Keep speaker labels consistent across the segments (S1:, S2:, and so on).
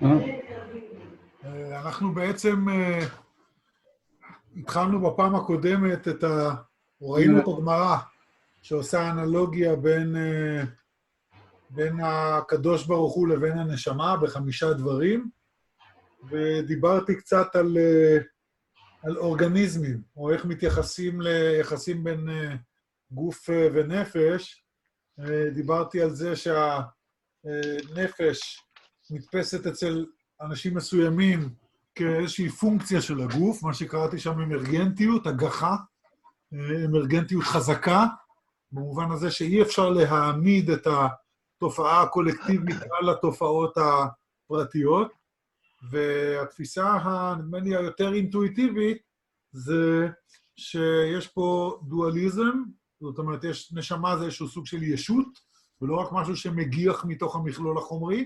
S1: אנחנו בעצם התחלנו בפעם הקודמת ראינו את הגמרא שעושה אנלוגיה בין הקדוש ברוך הוא לבין הנשמה בחמישה דברים, ודיברתי קצת על אורגניזמים, או איך מתייחסים ליחסים בין גוף ונפש. דיברתי על זה שהנפש נתפסת אצל אנשים מסוימים כאיזושהי פונקציה של הגוף, מה שקראתי שם אמרגנטיות, הגחה, אמרגנטיות חזקה, במובן הזה שאי אפשר להעמיד את התופעה הקולקטיבית על התופעות הפרטיות, והתפיסה, נדמה לי, היותר אינטואיטיבית, זה שיש פה דואליזם, זאת אומרת, נשמה זה איזשהו סוג של ישות, ולא רק משהו שמגיח מתוך המכלול החומרי,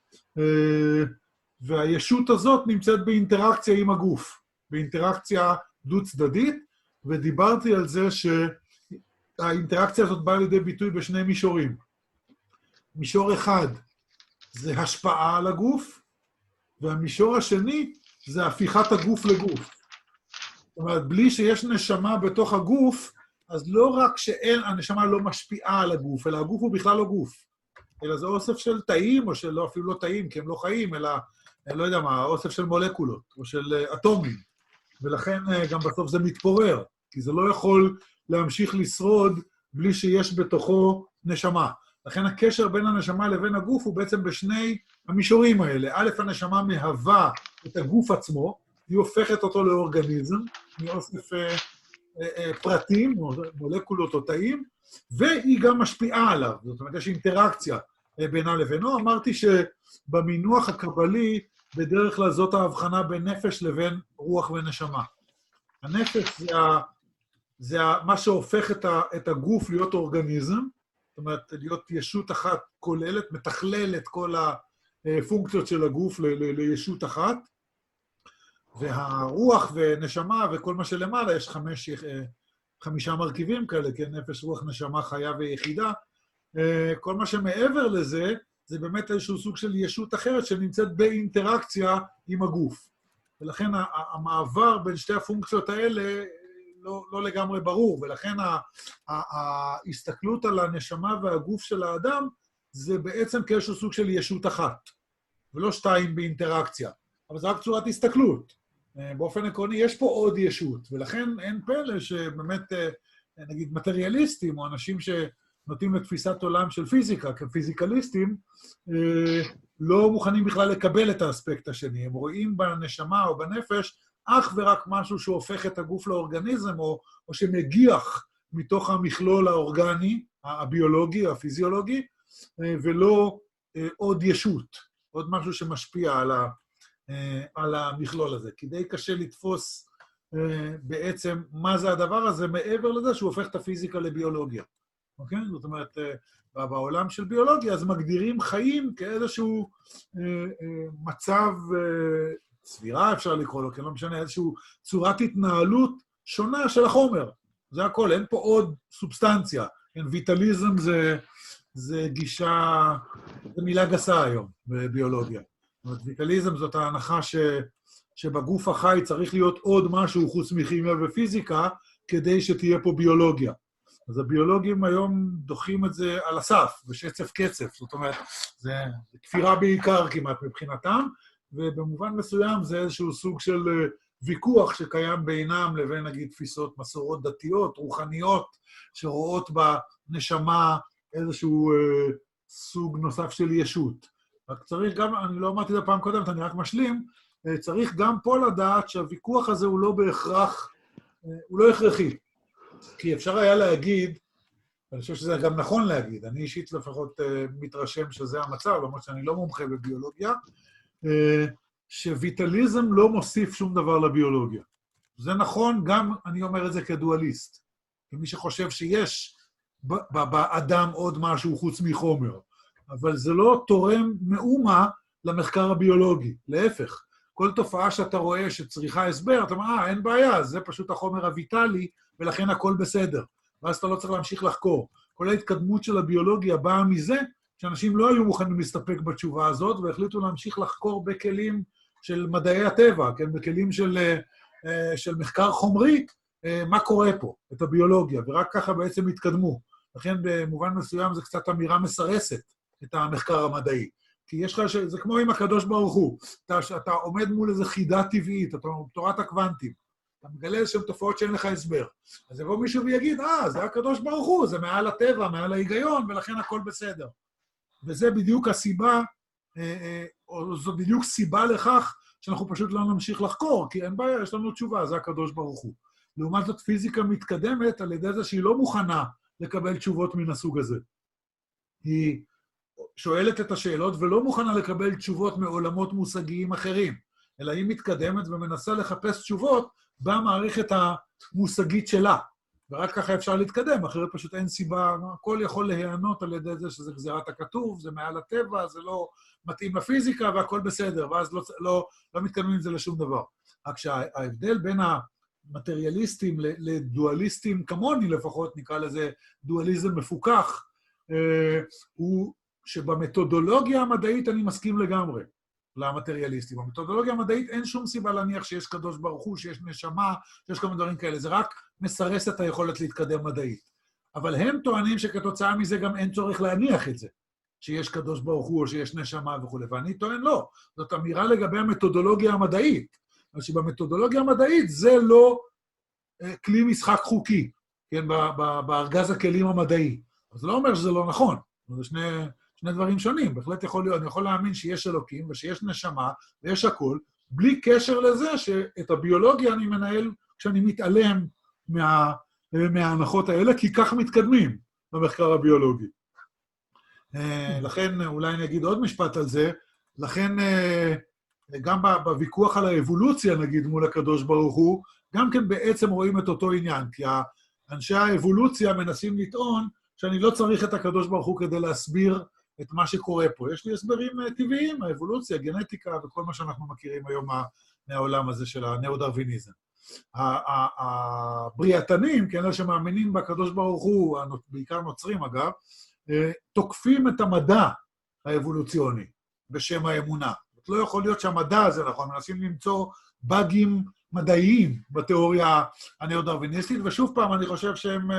S1: והישות הזאת נמצאת באינטראקציה עם הגוף, באינטראקציה דו-צדדית, ודיברתי על זה שהאינטראקציה הזאת באה לידי ביטוי בשני מישורים. מישור אחד זה השפעה על הגוף, והמישור השני זה הפיכת הגוף לגוף. זאת אומרת, בלי שיש נשמה בתוך הגוף, אז לא רק שהנשמה לא משפיעה על הגוף, אלא הגוף הוא בכלל לא גוף. אלא זה אוסף של תאים, או אפילו לא תאים, כי הם לא חיים, אלא, לא יודע מה, אוסף של מולקולות, או של אטומים. ולכן גם בסוף זה מתפורר, כי זה לא יכול להמשיך לשרוד בלי שיש בתוכו נשמה. לכן הקשר בין הנשמה לבין הגוף הוא בעצם בשני המישורים האלה. א', הנשמה מהווה את הגוף עצמו, היא הופכת אותו לאורגניזם, מאוסף פרטים, מולקולות או תאים, והיא גם משפיעה עליו. זאת אומרת, יש אינטראקציה בינה לבינו. אמרתי שבמינוח הקבלי, בדרך כלל זאת ההבחנה בין נפש לבין רוח ונשמה. הנפש זה מה שהופך את הגוף להיות אורגניזם, זאת אומרת, להיות ישות אחת כוללת, מתכללת כל הפונקציות של הגוף לישות אחת, והרוח ונשמה וכל מה שלמעלה, יש חמישה מרכיבים כאלה, כן, נפש, רוח, נשמה, חיה ויחידה. כל מה שמעבר לזה, זה באמת איזשהו סוג של ישות אחרת שנמצאת באינטראקציה עם הגוף. ולכן המעבר בין שתי הפונקציות האלה לא לגמרי ברור, ולכן ההסתכלות על הנשמה והגוף של האדם, זה בעצם כאיזשהו סוג של ישות אחת, ולא שתיים באינטראקציה. אבל זה רק צורת הסתכלות. באופן עקרוני יש פה עוד ישות, ולכן אין פלא שבאמת, נגיד, מטריאליסטים, או אנשים שנוטים לתפיסת עולם של פיזיקה, כפיזיקליסטים, לא מוכנים בכלל לקבל את האספקט השני. הם רואים בנשמה או בנפש אך ורק משהו שהופך את הגוף לאורגניזם, או שמגיח מתוך המכלול האורגני, הביולוגי, הפיזיולוגי, ולא עוד ישות, עוד משהו שמשפיע על המכלול הזה. כי די קשה לתפוס בעצם מה זה הדבר הזה, מעבר לזה שהוא הופך את הפיזיקה לביולוגיה. אוקיי? זאת אומרת, בעולם של ביולוגיה, אז מגדירים חיים כאיזשהו מצב סבירה, אפשר לקרוא לו, כי לא משנה, איזושהי צורת התנהלות שונה של החומר. זה הכל, אין פה עוד סובסטנציה. ויטליזם זה גישה, זה מילה גסה היום בביולוגיה. זאת אומרת, ויטליזם זאת ההנחה שבגוף החי צריך להיות עוד משהו חוץ מכימיה ופיזיקה, כדי שתהיה פה ביולוגיה. אז הביולוגים היום דוחים את זה על הסף, בשצף קצף. זאת אומרת, זה כפירה בעיקר כמעט מבחינתם, ובמובן מסוים זה איזשהו סוג של ויכוח שקיים בינם לבין, נגיד, תפיסות מסורות דתיות, רוחניות, שרואות בנשמה איזשהו סוג נוסף של ישות. רק צריך גם, אני לא אמרתי את הפעם קודמת, אני רק משלים, צריך גם פה לדעת שהוויכוח הזה הוא לא בהכרח, הוא לא הכרחי. כי אפשר היה להגיד, אני חושב שזה גם נכון להגיד, אני אישית לפחות מתרשם שזה המצב, למרות שאני לא מומחה בביולוגיה, שוויטליזם לא מוסיף שום דבר לביולוגיה. זה נכון, גם אני אומר את זה כדואליסט. כמי שחושב שיש באדם עוד משהו חוץ מחומר. אבל זה לא תורם מאומה למחקר הביולוגי. להפך, כל תופעה שאתה רואה שצריכה הסבר, אתה אומר, אין בעיה, זה פשוט החומר הוויטלי, ולכן הכל בסדר. ואז אתה לא צריך להמשיך לחקור. כל ההתקדמות של הביולוגיה באה מזה, שאנשים לא היו מוכנים להסתפק בתשובה הזאת, והחליטו להמשיך לחקור בכלים של מדעי הטבע, כן, בכלים של מחקר חומרי, מה קורה פה, את הביולוגיה, ורק ככה בעצם התקדמו. לכן במובן מסוים זה קצת אמירה מסרסת את המחקר המדעי. כי יש לך, זה כמו עם הקדוש ברוך הוא, אתה עומד מול איזו חידה טבעית, אתה תורת הקוונטים, אתה מגלה שהן תופעות שאין לך הסבר. אז יבוא מישהו ויגיד, זה הקדוש ברוך הוא, זה מעל הטבע, מעל ההיגיון, ולכן הכל בסדר. וזה בדיוק הסיבה, או זו בדיוק סיבה לכך שאנחנו פשוט לא נמשיך לחקור, כי אין בעיה, יש לנו תשובה, זה הקדוש ברוך הוא. לעומת זאת, פיזיקה מתקדמת על ידי זה שהיא לא מוכנה לקבל תשובות מן הסוג הזה. היא שואלת את השאלות ולא מוכנה לקבל תשובות מעולמות מושגיים אחרים, אלא היא מתקדמת ומנסה לחפש תשובות במערכת המושגית שלה. ורק ככה אפשר להתקדם, אחרת פשוט אין סיבה, הכל יכול להיענות על ידי זה שזה גזירת הכתוב, זה מעל הטבע, זה לא מתאים לפיזיקה והכל בסדר, ואז לא מתקדמים עם זה לשום דבר. רק שההבדל בין המטריאליסטים לדואליסטים כמוני לפחות, נקרא לזה דואליזם מפוקח, הוא שבמתודולוגיה המדעית אני מסכים לגמרי למטריאליסטים. במתודולוגיה המדעית אין שום סיבה להניח שיש קדוש ברוך הוא, שיש נשמה, שיש כל מיני דברים כאלה. זה רק מסרס את היכולת להתקדם מדעית. אבל הם טוענים שכתוצאה מזה גם אין צורך להניח את זה, שיש קדוש ברוך הוא או שיש נשמה וכו'. ואני טוען לא. זאת אמירה לגבי המתודולוגיה המדעית. אבל שבמתודולוגיה המדעית זה לא כלי משחק חוקי, כן, בארגז הכלים המדעי. אז זה לא אומר שזה לא נכון. זה שני דברים שונים. בהחלט יכול להיות, אני יכול להאמין שיש אלוקים ושיש נשמה ויש הכל, בלי קשר לזה שאת הביולוגיה אני מנהל כשאני מתעלם מההנחות האלה, כי כך מתקדמים במחקר הביולוגי. לכן, אולי אני אגיד עוד משפט על זה, לכן גם בוויכוח על האבולוציה, נגיד, מול הקדוש ברוך הוא, גם כן בעצם רואים את אותו עניין, כי אנשי האבולוציה מנסים לטעון שאני לא צריך את הקדוש ברוך הוא כדי להסביר את מה שקורה פה. יש לי הסברים טבעיים, האבולוציה, הגנטיקה וכל מה שאנחנו מכירים היום מהעולם הזה של הנאו-דרוויניזם. הבריאתנים, כן, אלה שמאמינים בקדוש ברוך הוא, בעיקר נוצרים אגב, תוקפים את המדע האבולוציוני בשם האמונה. לא יכול להיות שהמדע הזה, נכון, מנסים למצוא באגים מדעיים בתיאוריה הנאו-דרוויניסטית, ושוב פעם אני חושב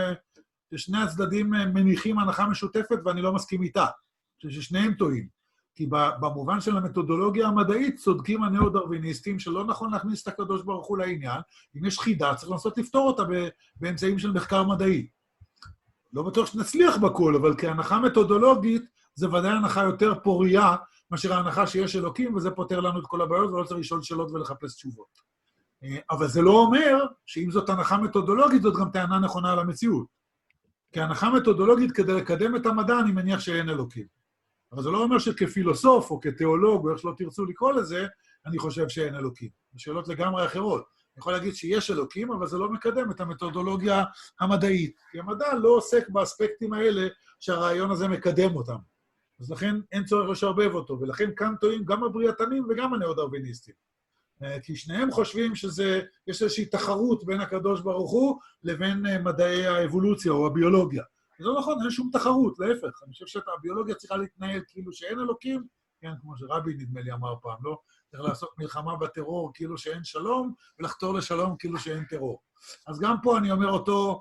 S1: ששני הצדדים מניחים הנחה משותפת ואני לא מסכים איתה, ששניהם טועים. כי במובן של המתודולוגיה המדעית צודקים הנאו-דרוויניסטים שלא נכון להכניס את הקדוש ברוך הוא לעניין, אם יש חידה צריך לנסות לפתור אותה באמצעים של מחקר מדעי. לא בטוח שנצליח בכל, אבל כהנחה מתודולוגית זה ודאי הנחה יותר פוריה מאשר ההנחה שיש אלוקים, וזה פותר לנו את כל הבעיות ולא צריך לשאול שאלות ולחפש תשובות. אבל זה לא אומר שאם זאת הנחה מתודולוגית, זאת גם טענה נכונה על המציאות. כהנחה מתודולוגית כדי לקדם את המדע אני מניח שאין אלוקים. אבל זה לא אומר שכפילוסוף או כתיאולוג, או איך שלא תרצו לקרוא לזה, אני חושב שאין אלוקים. שאלות לגמרי אחרות. אני יכול להגיד שיש אלוקים, אבל זה לא מקדם את המתודולוגיה המדעית. כי המדע לא עוסק באספקטים האלה שהרעיון הזה מקדם אותם. אז לכן אין צורך לשרבב אותו, ולכן כאן טועים גם הבריאתנים וגם הנאו-דרוויניסטים. כי שניהם חושבים שיש איזושהי תחרות בין הקדוש ברוך הוא לבין מדעי האבולוציה או הביולוגיה. זה לא נכון, אין שום תחרות, להפך. אני חושב שהביולוגיה צריכה להתנהל כאילו שאין אלוקים, כן, כמו שרבי נדמה לי אמר פעם, לא? צריך לעשות מלחמה בטרור כאילו שאין שלום, ולחתור לשלום כאילו שאין טרור. אז גם פה אני אומר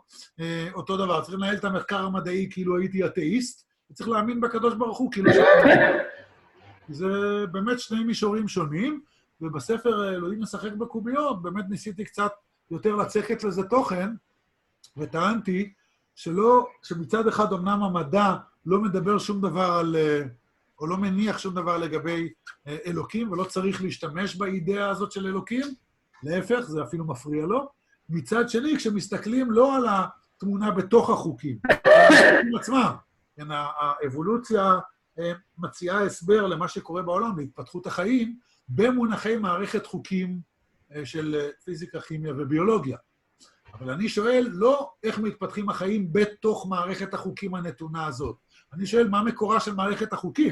S1: אותו דבר, צריך לנהל את המחקר המדעי כאילו הייתי אתאיסט, וצריך להאמין בקדוש ברוך הוא כאילו שאין. זה באמת שני מישורים שונים, ובספר אלוהים משחק בקוביות, באמת ניסיתי קצת יותר לצקת לזה תוכן, וטענתי שמצד אחד אמנם המדע לא מדבר שום דבר על, או לא מניח שום דבר לגבי אלוקים, ולא צריך להשתמש באידאה הזאת של אלוקים, להפך, זה אפילו מפריע לו. מצד שני, כשמסתכלים לא על התמונה בתוך החוקים, החוקים עצמם, כן, האבולוציה מציעה הסבר למה שקורה בעולם, בהתפתחות החיים, במונחי מערכת חוקים של פיזיקה, כימיה וביולוגיה. אבל אני שואל לא איך מתפתחים החיים בתוך מערכת החוקים הנתונה הזאת. אני שואל מה מקורה של מערכת החוקים.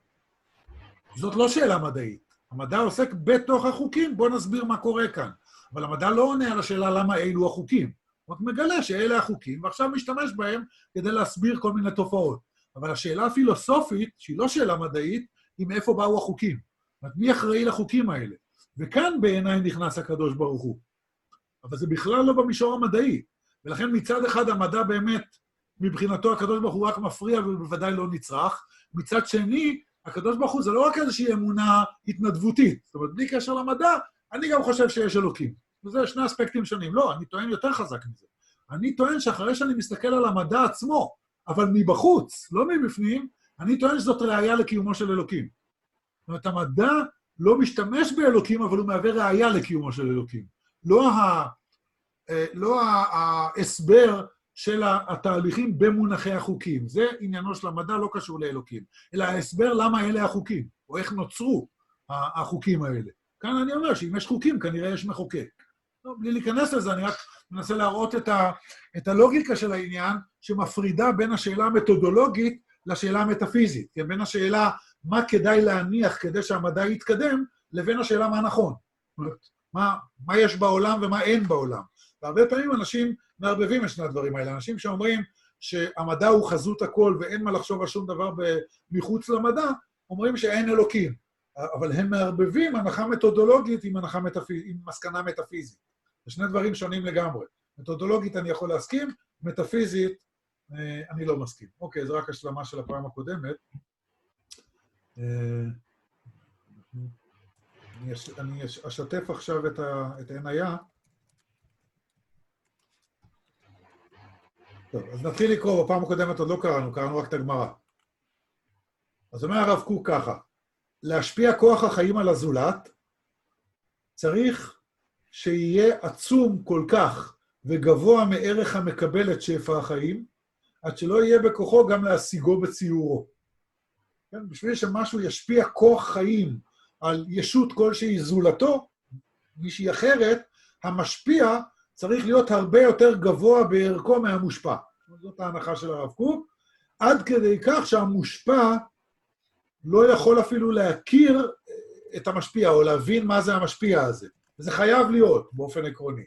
S1: זאת לא שאלה מדעית. המדע עוסק בתוך החוקים, בוא נסביר מה קורה כאן. אבל המדע לא עונה על השאלה למה אלו החוקים. הוא רק מגלה שאלה החוקים, ועכשיו משתמש בהם כדי להסביר כל מיני תופעות. אבל השאלה הפילוסופית, שהיא לא שאלה מדעית, היא מאיפה באו החוקים. זאת אומרת, מי אחראי לחוקים האלה? וכאן בעיניי נכנס הקדוש ברוך הוא. אבל זה בכלל לא במישור המדעי. ולכן מצד אחד המדע באמת, מבחינתו הקדוש ברוך הוא רק מפריע ובוודאי לא נצרך. מצד שני, הקדוש ברוך הוא זה לא רק איזושהי אמונה התנדבותית. זאת אומרת, בלי קשר למדע, אני גם חושב שיש אלוקים. וזה שני אספקטים שונים. לא, אני טוען יותר חזק מזה. אני טוען שאחרי שאני מסתכל על המדע עצמו, אבל מבחוץ, לא מבפנים, אני טוען שזאת ראייה לקיומו של אלוקים. זאת אומרת, המדע לא משתמש באלוקים, אבל הוא מהווה ראייה לקיומו של אלוקים. לא ההסבר של התהליכים במונחי החוקים. זה עניינו של המדע, לא קשור לאלוקים. אלא ההסבר למה אלה החוקים, או איך נוצרו החוקים האלה. כאן אני אומר שאם יש חוקים, כנראה יש מחוקק. לא, בלי להיכנס לזה, אני רק מנסה להראות את הלוגיקה של העניין, שמפרידה בין השאלה המתודולוגית לשאלה המטאפיזית. כן? בין השאלה מה כדאי להניח כדי שהמדע יתקדם, לבין השאלה מה נכון. מה יש בעולם ומה אין בעולם. והרבה פעמים אנשים מערבבים את שני הדברים האלה. אנשים שאומרים שהמדע הוא חזות הכל ואין מה לחשוב על שום דבר מחוץ למדע, אומרים שאין אלוקים. אבל הם מערבבים הנחה מתודולוגית עם מסקנה מטאפיזית. זה שני דברים שונים לגמרי. מתודולוגית אני יכול להסכים, מטאפיזית אני לא מסכים. אוקיי, זו רק השלמה של הפעם הקודמת. אני אשתף עכשיו את עיניה. טוב, אז נתחיל לקרוא, בפעם הקודמת עוד לא קראנו רק את הגמרא. אז אומר הרב קוק ככה, להשפיע כוח החיים על הזולת, צריך שיהיה עצום כל כך וגבוה מערך המקבל את שפע החיים, עד שלא יהיה בכוחו גם להשיגו בציורו. כן? בשביל שמשהו ישפיע כוח חיים על ישות כלשהי זולתו, מישהי אחרת, המשפיע צריך להיות הרבה יותר גבוה בערכו מהמושפע. זאת ההנחה של הרב קוק, עד כדי כך שהמושפע לא יכול אפילו להכיר את המשפיע, או להבין מה זה המשפיע הזה. וזה חייב להיות באופן עקרוני.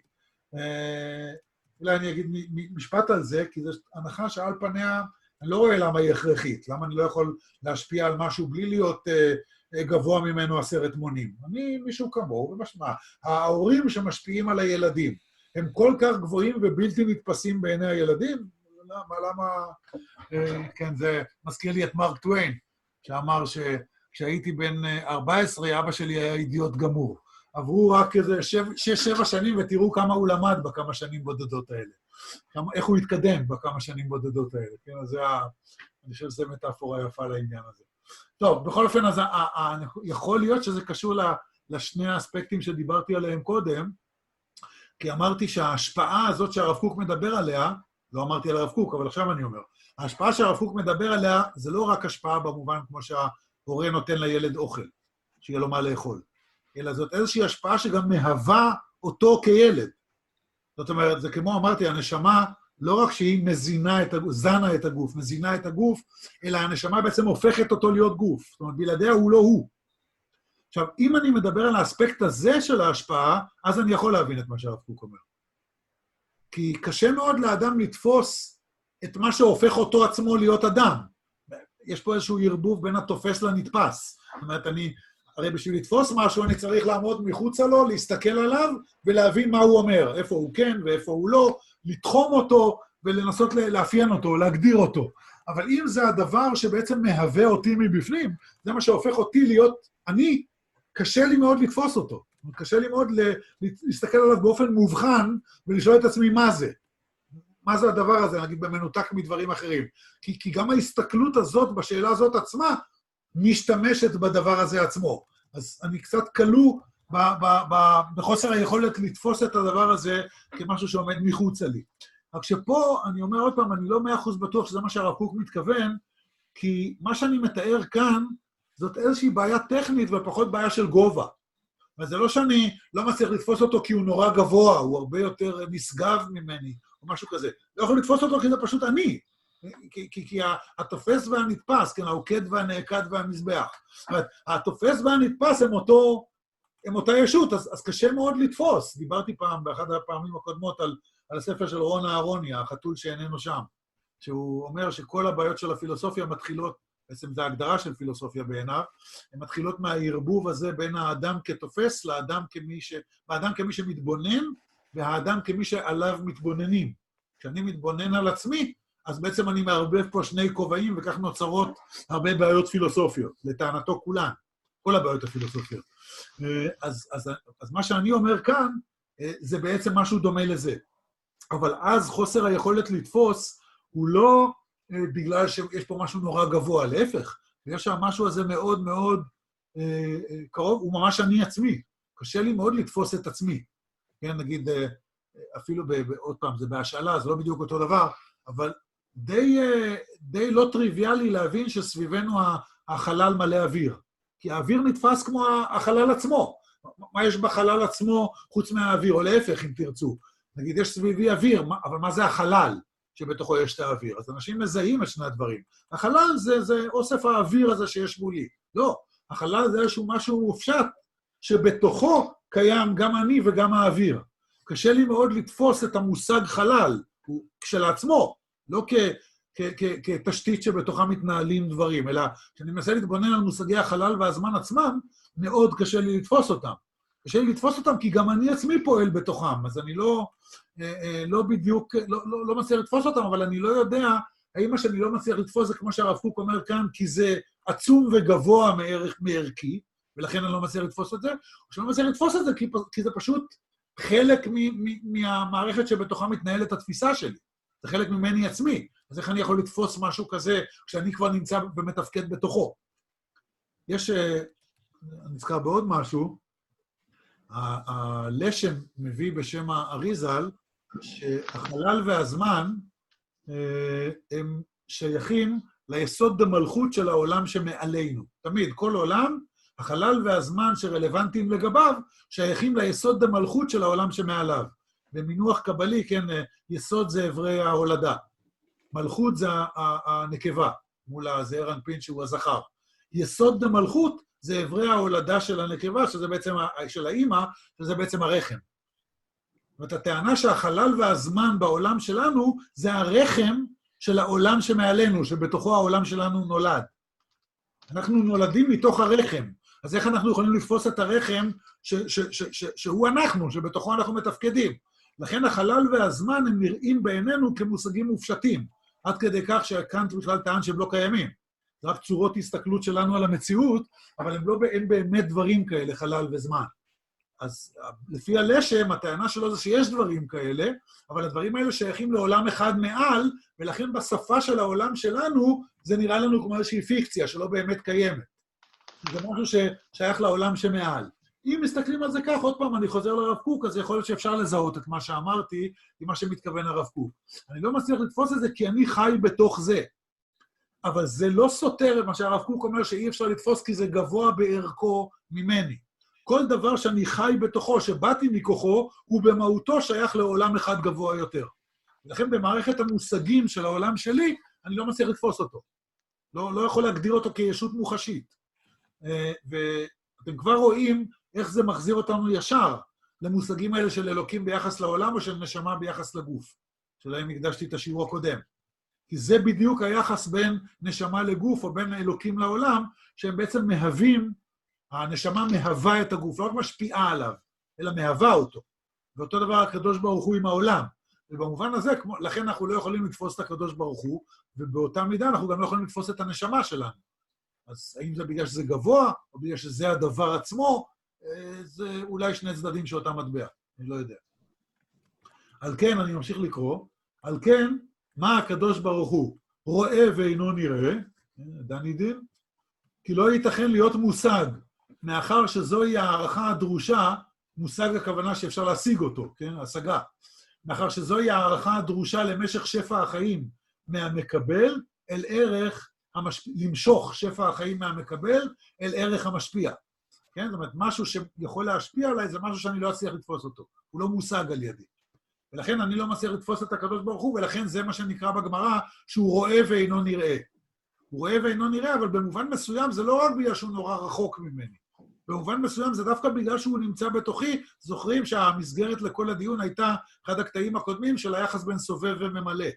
S1: אולי אני אגיד משפט על זה, כי זו הנחה שעל פניה, אני לא רואה למה היא הכרחית, למה אני לא יכול להשפיע על משהו בלי להיות גבוה ממנו 10 מונים. אני מישהו כמוהו, ומשמע, ההורים שמשפיעים על הילדים, הם כל כך גבוהים ובלתי נתפסים בעיני הילדים? למה? כן, זה מזכיר לי את מרק טוויין, שאמר שכשהייתי בן 14, אבא שלי היה אידיוט גמור. עברו רק איזה 6-7 שנים, ותראו כמה הוא למד בכמה שנים בודדות האלה. איך הוא התקדם בכמה שנים בודדות האלה. כן, אז אני חושב שזו מטאפורה יפה לעניין הזה. טוב, בכל אופן, אז יכול להיות שזה קשור לשני האספקטים שדיברתי עליהם קודם, כי אמרתי שההשפעה הזאת שהרב קוק מדבר עליה, לא אמרתי על הרב קוק, אבל עכשיו אני אומר, ההשפעה שהרב קוק מדבר עליה, זה לא רק השפעה במובן כמו שההורה נותן לילד אוכל, שיהיה לו מה לאכול, אלא זאת איזושהי השפעה שגם מהווה אותו כילד. זאת אומרת, זה כמו אמרתי, הנשמה, לא רק שהיא זנה את הגוף, מזינה את הגוף, אלא הנשמה בעצם הופכת אותו להיות גוף. זאת אומרת, בלעדיה הוא לא הוא. עכשיו, אם אני מדבר על האספקט הזה של ההשפעה, אז אני יכול להבין את מה שהרב קוק אומר. כי קשה מאוד לאדם לתפוס את מה שהופך אותו עצמו להיות אדם. יש פה איזשהו ערבוב בין התופס לנתפס. זאת אומרת, הרי בשביל לתפוס משהו, אני צריך לעמוד מחוצה לו, להסתכל עליו, ולהבין מה הוא אומר, איפה הוא כן ואיפה הוא לא, לתחום אותו, ולנסות לאפיין אותו, להגדיר אותו. אבל אם זה הדבר שבעצם מהווה אותי מבפנים, זה מה שהופך אותי להיות אני, קשה לי מאוד לתפוס אותו. קשה לי מאוד להסתכל עליו באופן מובחן, ולשאול את עצמי מה זה. מה זה הדבר הזה, נגיד במנותק מדברים אחרים. כי גם ההסתכלות הזאת, בשאלה הזאת עצמה, משתמשת בדבר הזה עצמו. אז אני קצת קלו בחוסר היכולת לתפוס את הדבר הזה כמשהו שעומד מחוצה לי. רק שפה, אני אומר עוד פעם, אני לא 100% בטוח שזה מה שהרב קוק מתכוון, כי מה שאני מתאר כאן, זאת איזושהי בעיה טכנית ופחות בעיה של גובה. וזה לא שאני לא מצליח לתפוס אותו כי הוא נורא גבוה, הוא הרבה יותר נשגב ממני, או משהו כזה. לא יכול לתפוס אותו כי זה פשוט אני. כי התופס והנתפס, כן, העוקד והנעקד והמזבח. זאת אומרת, התופס והנתפס הם אותה ישות, אז קשה מאוד לתפוס. דיברתי פעם, באחת הפעמים הקודמות, על הספר של רון אהרוני, החתול שאיננו שם. שהוא אומר שכל הבעיות של הפילוסופיה מתחילות, בעצם זו ההגדרה של פילוסופיה בעיניו, הן מתחילות מהערבוב הזה בין האדם כתופס והאדם כמי שמתבונן, והאדם כמי שעליו מתבוננים. כשאני מתבונן על עצמי, אז בעצם אני מערבב פה שני כובעים, וכך נוצרות הרבה בעיות פילוסופיות, לטענתו כולן, כל הבעיות הפילוסופיות. אז מה שאני אומר כאן, זה בעצם משהו דומה לזה. אבל אז חוסר היכולת לתפוס, הוא לא בגלל שיש פה משהו נורא גבוה, להפך, יש שם משהו הזה מאוד מאוד קרוב, הוא ממש אני עצמי. קשה לי מאוד לתפוס את עצמי. כן, נגיד, אפילו עוד פעם, זה בהשאלה, זה לא בדיוק אותו דבר, אבל די לא טריוויאלי להבין שסביבנו החלל מלא אוויר. כי האוויר נתפס כמו החלל עצמו. מה יש בחלל עצמו חוץ מהאוויר, או להפך, אם תרצו. נגיד, יש סביבי אוויר, אבל מה זה החלל שבתוכו יש את האוויר? אז אנשים מזהים את שני הדברים. החלל זה אוסף האוויר הזה שיש מולי. לא, החלל זה איזשהו משהו מופשט, שבתוכו קיים גם אני וגם האוויר. קשה לי מאוד לתפוס את המושג חלל, הוא כשלעצמו, לא כתשתית שבתוכה מתנהלים דברים, אלא כשאני מנסה להתבונן על מושגי החלל והזמן עצמם, מאוד קשה לי לתפוס אותם. קשה לי לתפוס אותם כי גם אני עצמי פועל בתוכם, אז אני לא בדיוק, לא מצליח לתפוס אותם, אבל אני לא יודע, האם מה שאני לא מצליח לתפוס זה כמו שהרב קוק אומר כאן, כי זה עצום וגבוה מערכי, ולכן אני לא מצליח לתפוס את זה, או שאני לא מצליח לתפוס את זה כי זה פשוט חלק מהמערכת שבתוכה מתנהלת התפיסה שלי. זה חלק ממני עצמי. אז איך אני יכול לתפוס משהו כזה כשאני כבר נמצא ומתפקד בתוכו? אני נזכר בעוד משהו, הלשם מביא בשם האריזל, שהחלל והזמן הם שייכים ליסוד דמלכות של העולם שמעלינו. תמיד, כל עולם, החלל והזמן שרלוונטיים לגביו, שייכים ליסוד דמלכות של העולם שמעליו. במינוח קבלי, כן, יסוד זה עברי ההולדה. מלכות זה הנקבה, מול הזעיר אנפין שהוא הזכר. יסוד דמלכות זה עברי ההולדה של הנקבה, שזה בעצם, של האמא, שזה בעצם הרחם. זאת אומרת, הטענה שהחלל והזמן בעולם שלנו, זה הרחם של העולם שמעלינו, שבתוכו העולם שלנו נולד. אנחנו נולדים מתוך הרחם. אז איך אנחנו יכולים לתפוס את הרחם שהוא אנחנו, שבתוכו אנחנו מתפקדים? לכן החלל והזמן הם נראים בעינינו כמושגים מופשטים, עד כדי כך שקאנט בכלל טען שהם לא קיימים. זה רק צורות הסתכלות שלנו על המציאות, אבל אין באמת דברים כאלה, חלל וזמן. אז לפי הלשם, הטענה שלו זה שיש דברים כאלה, אבל הדברים האלה שייכים לעולם אחד מעל, ולכן בשפה של העולם שלנו, זה נראה לנו כמו איזושהי פיקציה שלא באמת קיימת. זה משהו ששייך לעולם שמעל. אם מסתכלים על זה כך, עוד פעם אני חוזר לרב קוק, אז יכול להיות שאפשר לזהות את מה שאמרתי, עם מה שמתכוון הרב קוק. אני לא מצליח לתפוס את זה כי אני חי בתוך זה. אבל זה לא סותר את מה שהרב קוק אומר שאי אפשר לתפוס כי זה גבוה בערכו ממני. כל דבר שאני חי בתוכו, שבאתי מכוחו, הוא במהותו שייך לעולם אחד גבוה יותר. ולכן במערכת המושגים של העולם שלי, אני לא מצליח לתפוס אותו. לא יכול להגדיר אותו כישות מוחשית. ואתם כבר רואים איך זה מחזיר אותנו ישר למושגים האלה של אלוקים ביחס לעולם או של נשמה ביחס לגוף, שלהם הקדשתי את השיעור הקודם. כי זה בדיוק היחס בין נשמה לגוף או בין אלוקים לעולם, שהם בעצם מהווים, הנשמה מהווה את הגוף, לא רק משפיעה עליו, אלא מהווה אותו. ואותו דבר הקדוש ברוך הוא עם העולם. ובמובן הזה, לכן אנחנו לא יכולים לתפוס את הקדוש ברוך הוא, ובאותה מידה אנחנו גם לא יכולים לתפוס את הנשמה שלנו. אז האם זה בגלל שזה גבוה, או בגלל שזה הדבר עצמו, זה אולי שני צדדים שאותה מטבע, אני לא יודע. על כן, אני ממשיך לקרוא, על כן, מה הקדוש ברוך הוא רואה ואינו נראה, דני דין, כי לא ייתכן להיות מושג, מאחר שזוהי הערכה הדרושה, מושג הכוונה שאפשר להשיג אותו, כן, השגה, מאחר שזוהי הערכה הדרושה למשך שפע החיים מהמקבל אל ערך למשוך שפע החיים מהמקבל אל ערך המשפיע. כן? זאת אומרת, משהו שיכול להשפיע עליי זה משהו שאני לא אצליח לתפוס אותו. הוא לא מושג על ידי. ולכן אני לא מצליח לתפוס את הקדוש ברוך הוא, ולכן זה מה שנקרא בגמרא, שהוא רואה ואינו נראה. הוא רואה ואינו נראה, אבל במובן מסוים זה לא רק בגלל שהוא נורא רחוק ממני. במובן מסוים זה דווקא בגלל שהוא נמצא בתוכי. זוכרים שהמסגרת לכל הדיון הייתה אחד הקטעים הקודמים של היחס בין סובב וממלא.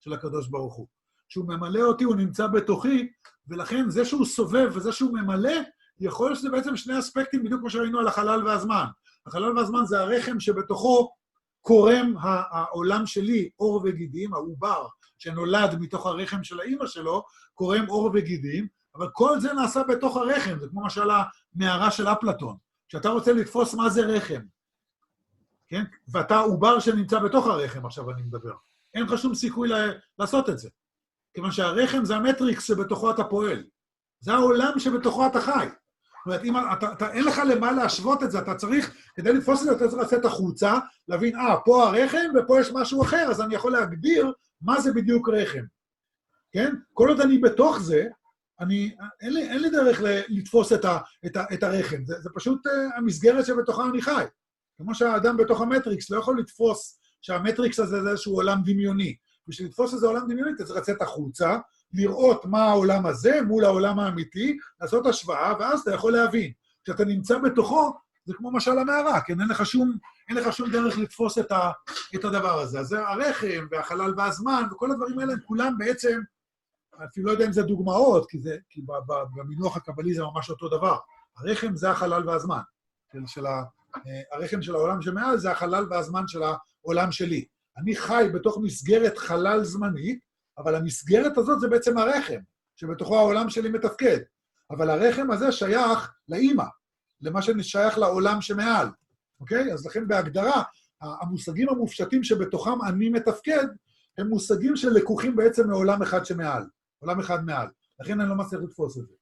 S1: של הקדוש ברוך הוא. כשהוא ממלא אותי, הוא נמצא בתוכי, ולכן זה שהוא סובב וזה שהוא ממלא, יכול להיות שזה בעצם שני אספקטים, בדיוק כמו שראינו על החלל והזמן. החלל והזמן זה הרחם שבתוכו קורם העולם שלי, אור וגידים, העובר שנולד מתוך הרחם של האמא שלו, קורם אור וגידים, אבל כל זה נעשה בתוך הרחם, זה כמו משל המערה של אפלטון. כשאתה רוצה לתפוס מה זה רחם, כן? ואתה עובר שנמצא בתוך הרחם, עכשיו אני מדבר. אין לך שום סיכוי לעשות את זה. כיוון שהרחם זה המטריקס שבתוכו אתה פועל. זה העולם שבתוכו אתה חי. זאת אומרת, אם אין לך למה להשוות את זה, אתה צריך, כדי לתפוס את זה, אתה צריך לצאת החוצה, להבין, פה הרחם ופה יש משהו אחר, אז אני יכול להגדיר מה זה בדיוק רחם. כן? כל עוד אני בתוך זה, אין לי דרך לתפוס את הרחם. זה פשוט המסגרת שבתוכה אני חי. כמו שהאדם בתוך המטריקס לא יכול לתפוס שהמטריקס הזה זה איזשהו עולם דמיוני. בשביל לתפוס איזה עולם דמיוני, אתה צריך לצאת החוצה, לראות מה העולם הזה מול העולם האמיתי, לעשות השוואה, ואז אתה יכול להבין. כשאתה נמצא בתוכו, זה כמו משל המערה, כן? אין לך שום דרך לתפוס את הדבר הזה. אז זה הרחם והחלל והזמן, וכל הדברים האלה, כולם בעצם, אפילו לא יודע אם זה דוגמאות, כי במינוח הקבלי זה ממש אותו דבר. הרחם זה החלל והזמן. הרחם של העולם שמעל זה החלל והזמן של העולם שלי. אני חי בתוך מסגרת חלל זמנית, אבל המסגרת הזאת זה בעצם הרחם, שבתוכו העולם שלי מתפקד. אבל הרחם הזה שייך לאמא, למה ששייך לעולם שמעל. אוקיי? אז לכן בהגדרה, המושגים המופשטים שבתוכם אני מתפקד, הם מושגים שלקוחים בעצם מעולם אחד שמעל, עולם אחד מעל. לכן אני לא מצליח לתפוס את זה.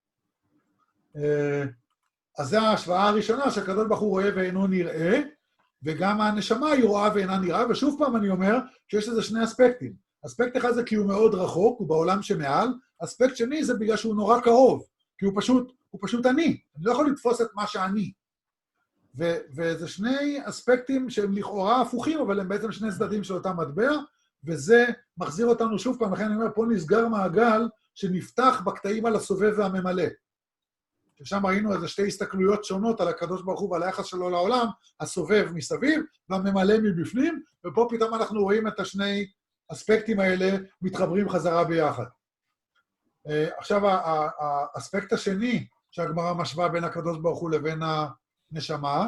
S1: אז זו ההשוואה הראשונה, שהקדוש ברוך הוא רואה ואינו נראה, וגם הנשמה היא רואה ואינה נראה, ושוב פעם אני אומר שיש לזה שני אספקטים. אספקט אחד זה כי הוא מאוד רחוק, הוא בעולם שמעל, אספקט שני זה בגלל שהוא נורא קרוב, כי הוא פשוט אני לא יכול לתפוס את מה שאני. וזה שני אספקטים שהם לכאורה הפוכים, אבל הם בעצם שני צדדים של אותם מטבע, וזה מחזיר אותנו שוב פעם, לכן אני אומר, פה נסגר מעגל שנפתח בקטעים על הסובב והממלא. ששם ראינו איזה שתי הסתכלויות שונות על הקדוש ברוך הוא ועל היחס שלו לעולם, הסובב מסביב והממלא מבפנים, ופה פתאום אנחנו רואים את השני אספקטים האלה מתחברים חזרה ביחד. עכשיו, האספקט השני שהגמרא משווה בין הקדוש ברוך הוא לבין הנשמה,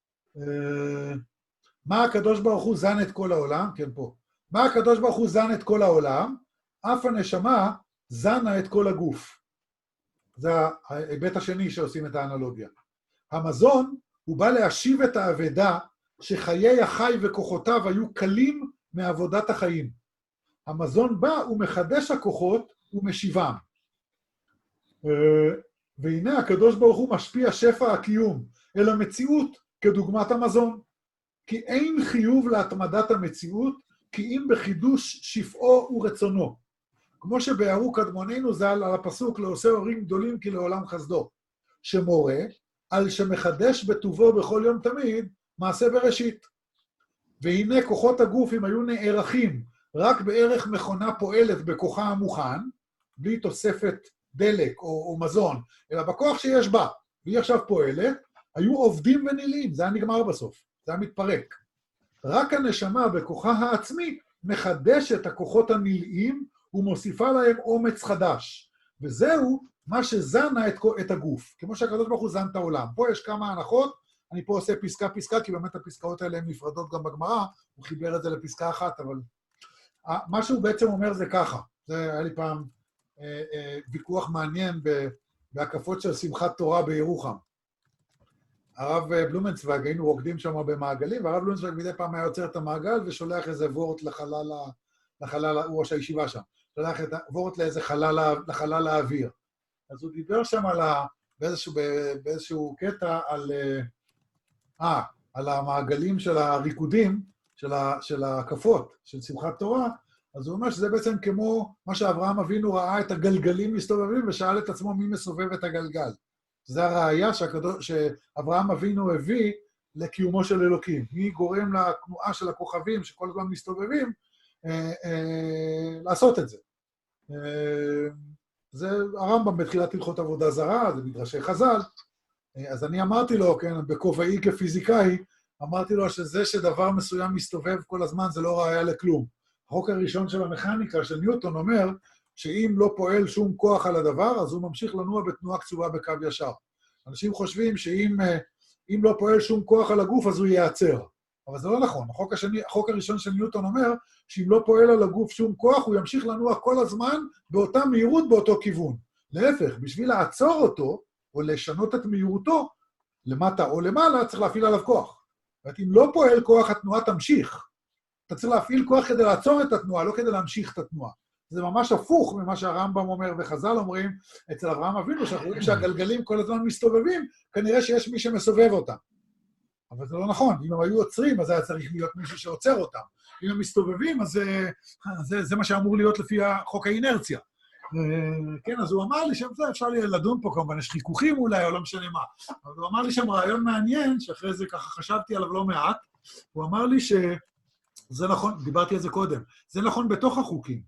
S1: מה הקדוש ברוך הוא זן את כל העולם? כן, פה. מה הקדוש ברוך הוא זן את כל העולם? אף הנשמה זנה את כל הגוף. זה ההיבט השני שעושים את האנלוגיה. המזון הוא בא להשיב את האבדה שחיי החי וכוחותיו היו קלים מעבודת החיים. המזון בא ומחדש הכוחות ומשיבם. והנה הקדוש ברוך הוא משפיע שפע הקיום אל המציאות כדוגמת המזון. כי אין חיוב להתמדת המציאות, כי אם בחידוש שפעו ורצונו. כמו שבארו קדמוננו ז"ל על הפסוק לעושה הורים גדולים כי לעולם חסדו, שמורה על שמחדש בטובו בכל יום תמיד מעשה בראשית. והנה כוחות הגוף אם היו נערכים רק בערך מכונה פועלת בכוחה המוכן, בלי תוספת דלק או מזון, אלא בכוח שיש בה, והיא עכשיו פועלת, היו עובדים ונילאים, זה היה נגמר בסוף, זה היה מתפרק. רק הנשמה בכוחה העצמי מחדשת הכוחות הנילאים, ומוסיפה להם אומץ חדש. וזהו מה שזנה את הגוף. כמו שהקדוש ברוך הוא זן את העולם. פה יש כמה הנחות, אני פה עושה פסקה, כי באמת הפסקאות האלה הן נפרדות גם בגמרא, הוא חיבר את זה לפסקה אחת, אבל מה שהוא בעצם אומר זה ככה. זה היה לי פעם ויכוח מעניין בהקפות של שמחת תורה בירוחם. הרב בלומנצוויג, היינו רוקדים שם במעגלים, והרב בלומנצוויג מדי פעם היה יוצר את המעגל ושולח איזה וורט לחלל, הוא ראש הישיבה שם. שולח את וורט לאיזה לחלל האוויר. אז הוא דיבר שם באיזשהו קטע על המעגלים של הריקודים, של ההקפות, של שמחת תורה, אז הוא אומר שזה בעצם כמו מה שאברהם אבינו ראה את הגלגלים מסתובבים, ושאל את עצמו מי מסובב את הגלגל. זה הראייה שאברהם אבינו הביא לקיומו של אלוקים. מי גורם לתנועה של הכוכבים שכל הזמן מסתובבים, לעשות את זה. זה הרמב"ם בתחילת הלכות עבודה זרה, זה מדרשי חז"ל. אז אני אמרתי לו, כן, בכובעי כפיזיקאי, אמרתי לו שזה שדבר מסוים מסתובב כל הזמן, זה לא ראיה לכלום. החוק הראשון של המכניקה של ניוטון אומר שאם לא פועל שום כוח על הדבר, אז הוא ממשיך לנוע בתנועה קצובה בקו ישר. אנשים חושבים שאם לא פועל שום כוח על הגוף, אז הוא ייעצר. אבל זה לא נכון. החוק הראשון של ניוטון אומר שאם לא פועל על הגוף שום כוח, הוא ימשיך לנוע כל הזמן באותה מהירות באותו כיוון. להפך, בשביל לעצור אותו, או לשנות את מהירותו, למטה או למעלה, צריך להפעיל עליו כוח. זאת אומרת, אם לא פועל כוח, התנועה תמשיך. אתה צריך להפעיל כוח כדי לעצור את התנועה, לא כדי להמשיך את התנועה. זה ממש הפוך ממה שהרמב"ם אומר וחז"ל אומרים אצל אברהם אבינו, שאנחנו רואים שהגלגלים כל הזמן מסתובבים, כנראה שיש מי שמסובב אותם. אבל זה לא נכון. אם הם היו עוצרים, אז היה צריך להיות מישהו שעוצר אותם. אם הם מסתובבים, אז זה מה שאמור להיות לפי חוק האינרציה. כן, אז הוא אמר לי אפשר לדון פה, כמובן, יש חיכוכים אולי, או לא משנה מה. אבל הוא אמר לי שם רעיון מעניין, שאחרי זה ככה חשבתי עליו לא מעט, הוא אמר לי שזה נכון, דיברתי על זה קודם, זה נכון בתוך החוקים.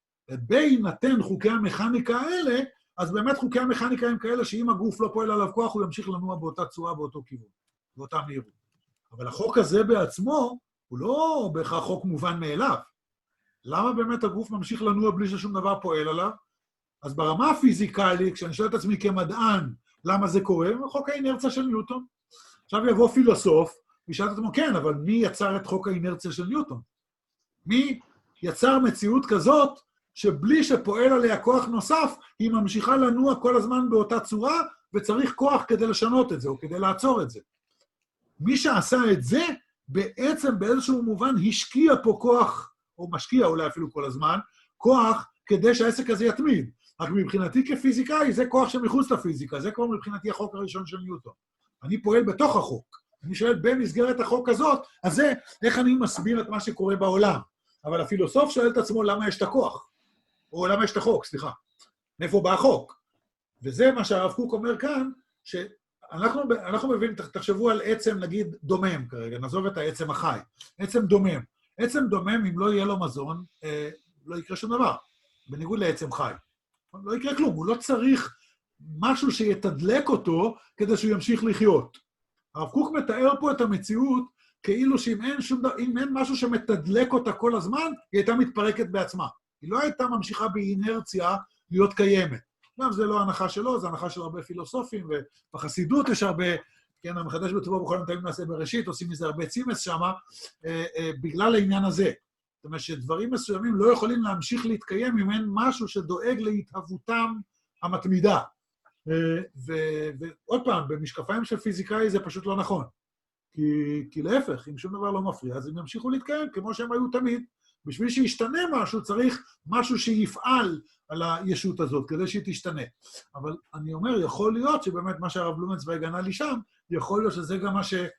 S1: בהינתן חוקי המכניקה האלה, אז באמת חוקי המכניקה הם כאלה שאם הגוף לא פועל עליו כוח, הוא ימשיך לנוע באותה צורה, באותו כיוון, באותה מהירות. אבל החוק הזה בעצמו, הוא לא בהכרח חוק מובן מאליו. למה באמת הגוף ממשיך לנוע בלי ששום דבר פועל עליו? אז ברמה הפיזיקלית, כשאני שואל את עצמי כמדען, למה זה קורה? חוק האינרציה של ניוטון. עכשיו יבוא פילוסוף, וישאל את עצמו, כן, אבל מי יצר את חוק האינרציה של ניוטון? מי יצר מציאות כזאת, שבלי שפועל עליה כוח נוסף, היא ממשיכה לנוע כל הזמן באותה צורה, וצריך כוח כדי לשנות את זה, או כדי לעצור את זה. מי שעשה את זה, בעצם באיזשהו מובן השקיע פה כוח, או משקיע אולי אפילו כל הזמן, כוח כדי שהעסק הזה יתמיד. רק מבחינתי כפיזיקאי, זה כוח שמחוץ לפיזיקה, זה כבר מבחינתי החוק הראשון של ניוטון. אני פועל בתוך החוק. אני שואל במסגרת החוק הזאת, אז זה איך אני מסביר את מה שקורה בעולם. אבל הפילוסוף שואל את עצמו למה יש את הכוח, או למה יש את החוק, סליחה. מאיפה בא החוק? וזה מה שהרב קוק אומר כאן, שאנחנו מבינים, תחשבו על עצם, נגיד, דומם כרגע, נעזוב את העצם החי. עצם דומם. עצם דומם, אם לא יהיה לו מזון, לא יקרה שום דבר. בניגוד לעצם חי. לא יקרה כלום, הוא לא צריך משהו שיתדלק אותו כדי שהוא ימשיך לחיות. הרב קוק מתאר פה את המציאות כאילו שאם אין משהו שמתדלק אותה כל הזמן, היא הייתה מתפרקת בעצמה. היא לא הייתה ממשיכה באינרציה להיות קיימת. גם זה לא ההנחה שלו, זה הנחה של הרבה פילוסופים, ובחסידות יש הרבה, כן, המחדש בטובו בכל נתאים נעשה בראשית, עושים מזה הרבה צימס שמה, בגלל העניין הזה. זאת אומרת שדברים מסוימים לא יכולים להמשיך להתקיים אם אין משהו שדואג להתהוותם המתמידה. ועוד פעם, במשקפיים של פיזיקאי זה פשוט לא נכון. כי להפך, אם שום דבר לא מפריע, אז הם ימשיכו להתקיים כמו שהם היו תמיד. בשביל שישתנה משהו, צריך משהו שיפעל על הישות הזאת, כדי שהיא תשתנה. אבל אני אומר, יכול להיות שבאמת מה שהרב בלומנצוויג ענה לי שם, יכול להיות שזה גם מה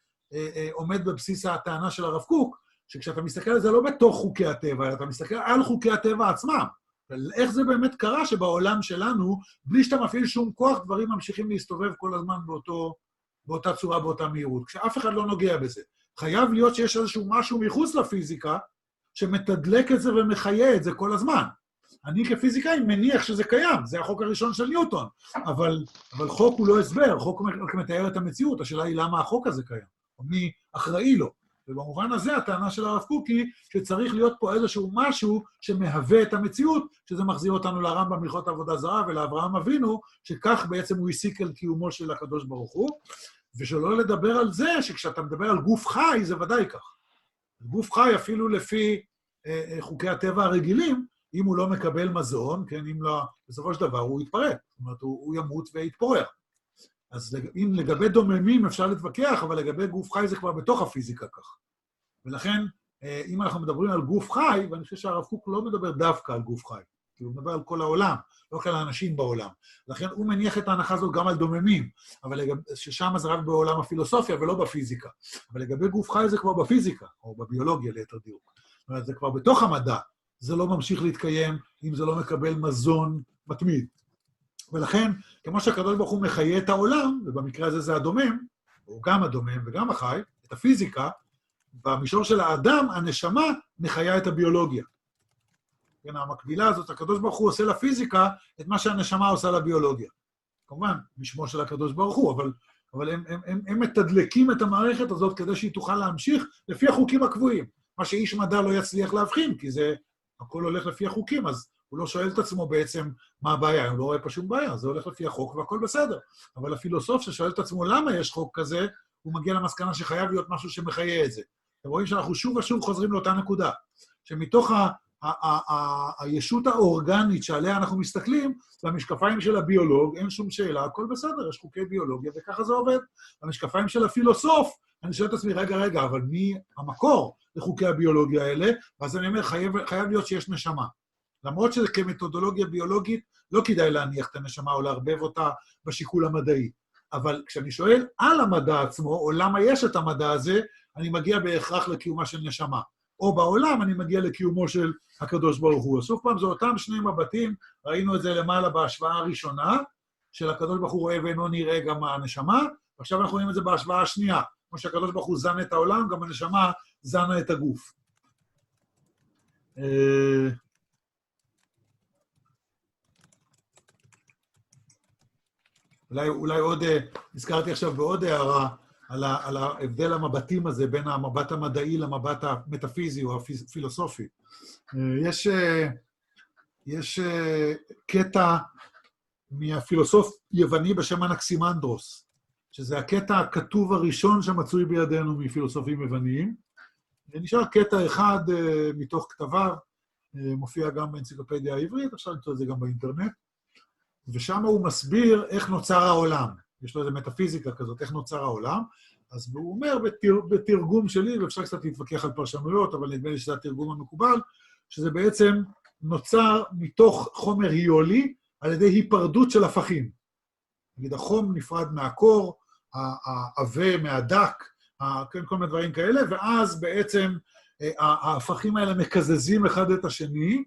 S1: שעומד בבסיס הטענה של הרב קוק, שכשאתה מסתכל על זה לא בתוך חוקי הטבע, אלא אתה מסתכל על חוקי הטבע עצמם. איך זה באמת קרה שבעולם שלנו, בלי שאתה מפעיל שום כוח, דברים ממשיכים להסתובב כל הזמן באותה צורה, באותה מהירות, כשאף אחד לא נוגע בזה. חייב להיות שיש איזשהו משהו מחוץ לפיזיקה, שמתדלק את זה ומחיה את זה כל הזמן. אני כפיזיקאי מניח שזה קיים, זה החוק הראשון של ניוטון, אבל חוק הוא לא הסבר, חוק מתאר את המציאות, השאלה היא למה החוק הזה קיים, או מי אחראי לו. ובמובן הזה הטענה של הרב קוק היא שצריך להיות פה איזשהו משהו שמהווה את המציאות, שזה מחזיר אותנו לרמב"ם בהלכות עבודה זרה ולאברהם אבינו, שכך בעצם הוא הסיק על קיומו של הקדוש ברוך הוא, ושלא לדבר על זה שכשאתה מדבר על גוף חי זה ודאי כך. גוף חי אפילו לפי חוקי הטבע הרגילים, אם הוא לא מקבל מזון, כן, אם לא, בסופו של דבר הוא יתפרק, זאת אומרת הוא ימות ויתפורר. אז אם לגבי דוממים אפשר להתווכח, אבל לגבי גוף חי זה כבר בתוך הפיזיקה כך. ולכן, אם אנחנו מדברים על גוף חי, ואני חושב שהרב קוק לא מדבר דווקא על גוף חי, כי הוא מדבר על כל העולם, לא כל האנשים בעולם. לכן הוא מניח את ההנחה הזאת גם על דוממים, אבל ששם זה רק בעולם הפילוסופיה ולא בפיזיקה. אבל לגבי גוף חי זה כבר בפיזיקה, או בביולוגיה ליתר דיוק. זאת אומרת, זה כבר בתוך המדע, זה לא ממשיך להתקיים אם זה לא מקבל מזון מתמיד. ולכן, כמו שהקדוש ברוך הוא מחיה את העולם, ובמקרה הזה זה הדומם, או גם הדומם וגם החי, את הפיזיקה, במישור של האדם, הנשמה מחיה את הביולוגיה. כן, המקבילה הזאת, הקדוש ברוך הוא עושה לפיזיקה את מה שהנשמה עושה לביולוגיה. כמובן, משמו של הקדוש ברוך הוא, אבל הם מתדלקים את המערכת הזאת כדי שהיא תוכל להמשיך לפי החוקים הקבועים. מה שאיש מדע לא יצליח להבחין, כי זה הכל הולך לפי החוקים, אז הוא לא שואל את עצמו בעצם מה הבעיה, הוא לא רואה פה שום בעיה, זה הולך לפי החוק והכל בסדר. אבל הפילוסוף ששואל את עצמו למה יש חוק כזה, הוא מגיע למסקנה שחייב להיות משהו שמחיה את זה. אתם רואים שאנחנו שוב ושוב חוזרים לאותה נקודה, שמתוך הישות האורגנית שעליה אנחנו מסתכלים, במשקפיים של הביולוג אין שום שאלה, הכל בסדר, יש חוקי ביולוגיה וככה זה עובד. במשקפיים של הפילוסוף, אני שואל את עצמי, רגע, אבל מי המקור לחוקי הביולוגיה האלה? ואז אני אומר, חייב להיות שיש נשמה. למרות שזה כמתודולוגיה ביולוגית, לא כדאי להניח את הנשמה או להרבב אותה בשיקול המדעי. אבל כשאני שואל על המדע עצמו, או למה יש את המדע הזה, אני מגיע בהכרח לקיומה של נשמה. או בעולם אני מגיע לקיומו של הקדוש ברוך הוא. סוף פעם, זה אותם שני מבטים, ראינו את זה למעלה בהשוואה הראשונה, של הקדוש ברוך הוא רואה ואינו נראה גם הנשמה, ועכשיו אנחנו רואים את זה בהשוואה השנייה. כמו שהקדוש ברוך הוא זן את העולם, גם הנשמה זנה את הגוף. אולי עוד, הזכרתי עכשיו בעוד הערה, על ההבדל המבטים הזה בין המבט המדעי למבט המטאפיזי או הפילוסופי. יש קטע מהפילוסוף יווני בשם אנקסימנדרוס, שזה הקטע הכתוב הראשון שמצוי בידינו מפילוסופים יווניים. נשאר קטע אחד מתוך כתביו, מופיע גם באנציקלופדיה העברית, אפשר למצוא את זה גם באינטרנט, ושם הוא מסביר איך נוצר העולם. יש לו איזו מטאפיזיקה כזאת, איך נוצר העולם. אז הוא אומר בתרגום שלי, ואפשר קצת להתווכח על פרשנויות, אבל נדמה לי שזה התרגום המקובל, שזה בעצם נוצר מתוך חומר היולי, על ידי היפרדות של הפכים. נגיד, החום נפרד מהקור, העבה מהדק, כל מיני דברים כאלה, ואז בעצם ההפכים האלה מקזזים אחד את השני,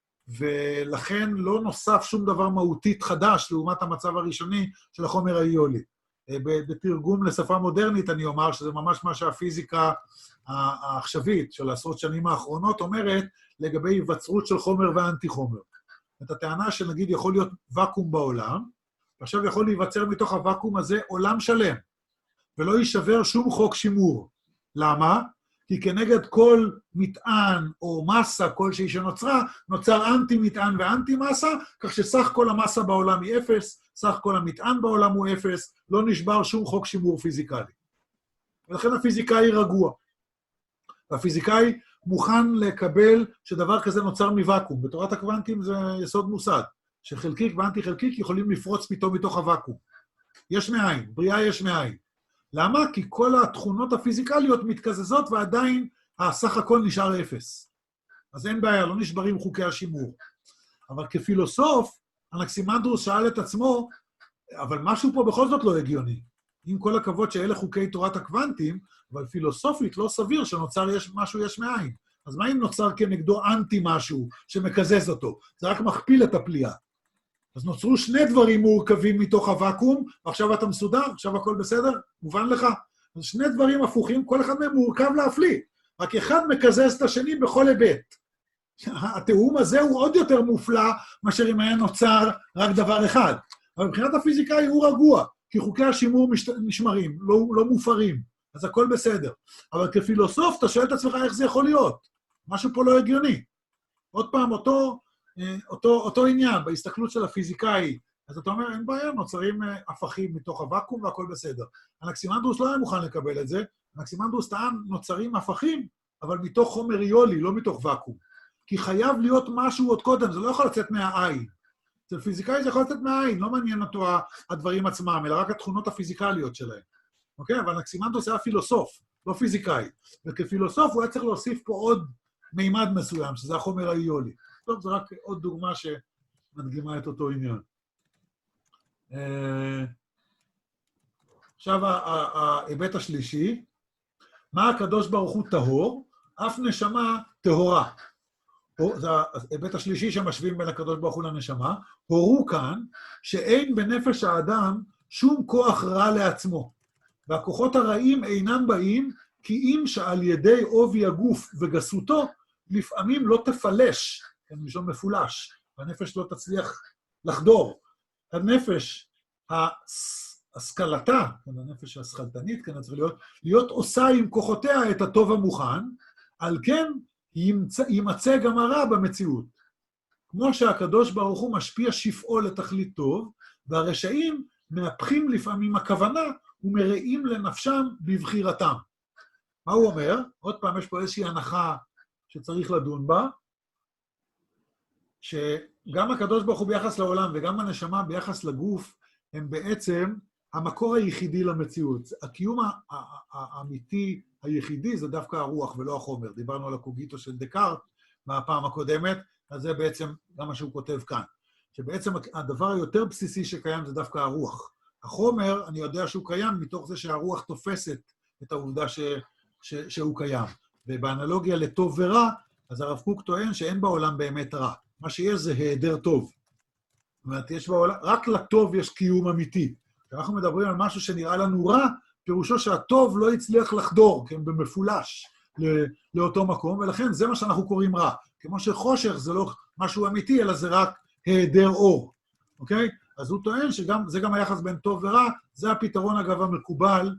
S1: ולכן לא נוסף שום דבר מהותית חדש לעומת המצב הראשוני של החומר האיולי. בתרגום לשפה מודרנית אני אומר שזה ממש מה שהפיזיקה העכשווית של עשרות שנים האחרונות אומרת לגבי היווצרות של חומר ואנטי-חומר. את הטענה שנגיד יכול להיות וקום בעולם, ועכשיו יכול להיווצר מתוך הוואקום הזה עולם שלם, ולא יישבר שום חוק שימור. למה? כי כנגד כל מטען או מסה כלשהי שנוצרה, נוצר אנטי-מטען ואנטי-מסה, כך שסך כל המסה בעולם היא אפס, סך כל המטען בעולם הוא אפס, לא נשבר שום חוק שימור פיזיקלי. ולכן הפיזיקאי רגוע. והפיזיקאי מוכן לקבל שדבר כזה נוצר מוואקום. בתורת הקוונטים זה יסוד מוסד, שחלקיק ואנטי-חלקיק יכולים לפרוץ פתאום מתוך הוואקום. יש מאין, בריאה יש מאין. למה? כי כל התכונות הפיזיקליות מתקזזות ועדיין הסך הכל נשאר אפס. אז אין בעיה, לא נשברים חוקי השימור. אבל כפילוסוף, אנקסימנדרוס שאל את עצמו, אבל משהו פה בכל זאת לא הגיוני. עם כל הכבוד שאלה חוקי תורת הקוונטים, אבל פילוסופית לא סביר שנוצר משהו יש מאין. אז מה אם נוצר כנגדו אנטי משהו שמקזז אותו? זה רק מכפיל את הפליאה. אז נוצרו שני דברים מורכבים מתוך הוואקום, ועכשיו אתה מסודר, עכשיו הכל בסדר, מובן לך? אז שני דברים הפוכים, כל אחד מהם מורכב להפליא, רק אחד מקזז את השני בכל היבט. התיאום הזה הוא עוד יותר מופלא, מאשר אם היה נוצר רק דבר אחד. אבל מבחינת הפיזיקאי הוא רגוע, כי חוקי השימור נשמרים, לא מופרים, אז הכל בסדר. אבל כפילוסוף אתה שואל את עצמך איך זה יכול להיות. משהו פה לא הגיוני. עוד פעם, אותו עניין, בהסתכלות של הפיזיקאי, אז אתה אומר, אין בעיה, נוצרים הפכים מתוך הוואקום והכל בסדר. אנקסימנדרוס לא היה מוכן לקבל את זה, אנקסימנדרוס טען נוצרים הפכים, אבל מתוך חומר איולי, לא מתוך ואקום. כי חייב להיות משהו עוד קודם, זה לא יכול לצאת מהעין. אצל פיזיקאי זה יכול לצאת מהעין, לא מעניין אותו הדברים עצמם, אלא רק התכונות הפיזיקליות שלהם. אוקיי? אבל אנקסימנדרוס היה פילוסוף, לא פיזיקאי. וכפילוסוף הוא היה צריך להוסיף פה עוד מימד מסוים, שזה החומר האיולי. טוב, זה רק עוד דוגמה שמדגימה את אותו עניין. עכשיו, ההיבט השלישי, מה הקדוש ברוך הוא טהור? אף נשמה טהורה. זה ההיבט השלישי שמשווים בין הקדוש ברוך הוא לנשמה. הורו כאן שאין בנפש האדם שום כוח רע לעצמו, והכוחות הרעים אינם באים, כי אם שעל ידי עובי הגוף וגסותו, לפעמים לא תפלש, כן, משום מפולש, והנפש לא תצליח לחדור. הנפש השכלתה, הנפש השכלתנית, כן, צריך להיות עושה עם כוחותיה את הטוב המוכן, על כן יימצא גם הרע במציאות. כמו שהקדוש ברוך הוא משפיע שפעו לתכלית טוב, והרשעים מהפכים לפעמים הכוונה ומראים לנפשם בבחירתם. מה הוא אומר? עוד פעם, יש פה איזושהי הנחה שצריך לדון בה, שגם הקדוש ברוך הוא ביחס לעולם וגם הנשמה ביחס לגוף, הם בעצם המקור היחידי למציאות. הקיום האמיתי היחידי זה דווקא הרוח ולא החומר. דיברנו על הקוגיטו של דקארט מהפעם הקודמת, אז זה בעצם גם מה שהוא כותב כאן. שבעצם הדבר היותר בסיסי שקיים זה דווקא הרוח. החומר, אני יודע שהוא קיים מתוך זה שהרוח תופסת את העובדה שהוא קיים. ובאנלוגיה לטוב ורע, אז הרב קוק טוען שאין בעולם באמת רע. מה שיש זה היעדר טוב. זאת אומרת, רק לטוב יש קיום אמיתי. כשאנחנו מדברים על משהו שנראה לנו רע, פירושו שהטוב לא הצליח לחדור, כן, במפולש לאותו מקום, ולכן זה מה שאנחנו קוראים רע. כמו שחושך זה לא משהו אמיתי, אלא זה רק היעדר אור. אוקיי? אז הוא טוען שזה גם היחס בין טוב ורע, זה הפתרון אגב המקובל,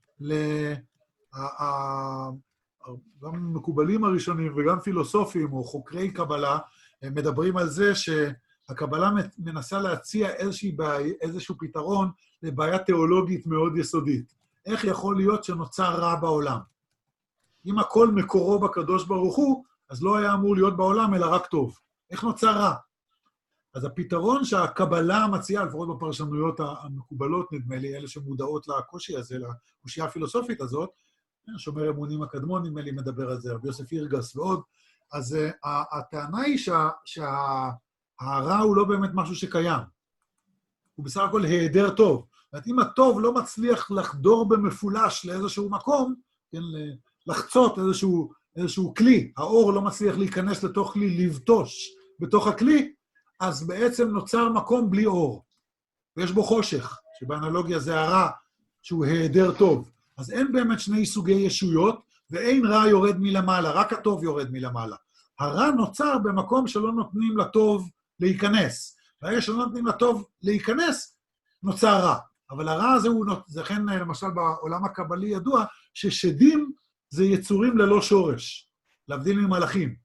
S1: גם מקובלים הראשונים וגם פילוסופים או חוקרי קבלה, מדברים על זה שהקבלה מנסה להציע איזשהו פתרון לבעיה תיאולוגית מאוד יסודית. איך יכול להיות שנוצר רע בעולם? אם הכל מקורו בקדוש ברוך הוא, אז לא היה אמור להיות בעולם אלא רק טוב. איך נוצר רע? אז הפתרון שהקבלה מציעה, לפחות בפרשנויות המקובלות, נדמה לי, אלה שמודעות לקושי הזה, לקושייה הפילוסופית הזאת, שומר אמונים הקדמון, נדמה לי, מדבר על זה, רבי יוסף אירגס ועוד, אז הטענה היא שהרע הוא לא באמת משהו שקיים. הוא בסך הכל היעדר טוב. זאת אומרת, אם הטוב לא מצליח לחדור במפולש לאיזשהו מקום, כן, לחצות איזשהו כלי, האור לא מצליח להיכנס לתוך כלי, לבטוש בתוך הכלי, אז בעצם נוצר מקום בלי אור. ויש בו חושך, שבאנלוגיה זה הרע, שהוא היעדר טוב. אז אין באמת שני סוגי ישויות, ואין רע יורד מלמעלה, רק הטוב יורד מלמעלה. הרע נוצר במקום שלא נותנים לטוב להיכנס. והרגע שלא נותנים לטוב להיכנס, נוצר רע. אבל הרע הזה זה כן, למשל בעולם הקבלי ידוע, ששדים זה יצורים ללא שורש, להבדיל ממלאכים.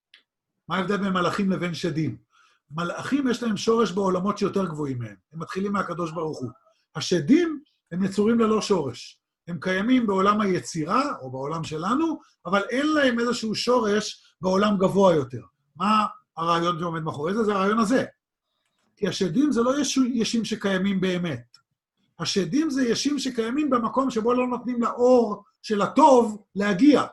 S1: מה ההבדל בין מלאכים לבין שדים? מלאכים יש להם שורש בעולמות שיותר גבוהים מהם. הם מתחילים מהקדוש ברוך הוא. השדים הם יצורים ללא שורש. הם קיימים בעולם היצירה, או בעולם שלנו, אבל אין להם איזשהו שורש בעולם גבוה יותר. מה הרעיון שעומד מאחורי זה? זה הרעיון הזה. כי השדים זה לא ישים שקיימים באמת. השדים זה ישים שקיימים במקום שבו לא נותנים לאור של הטוב להגיע.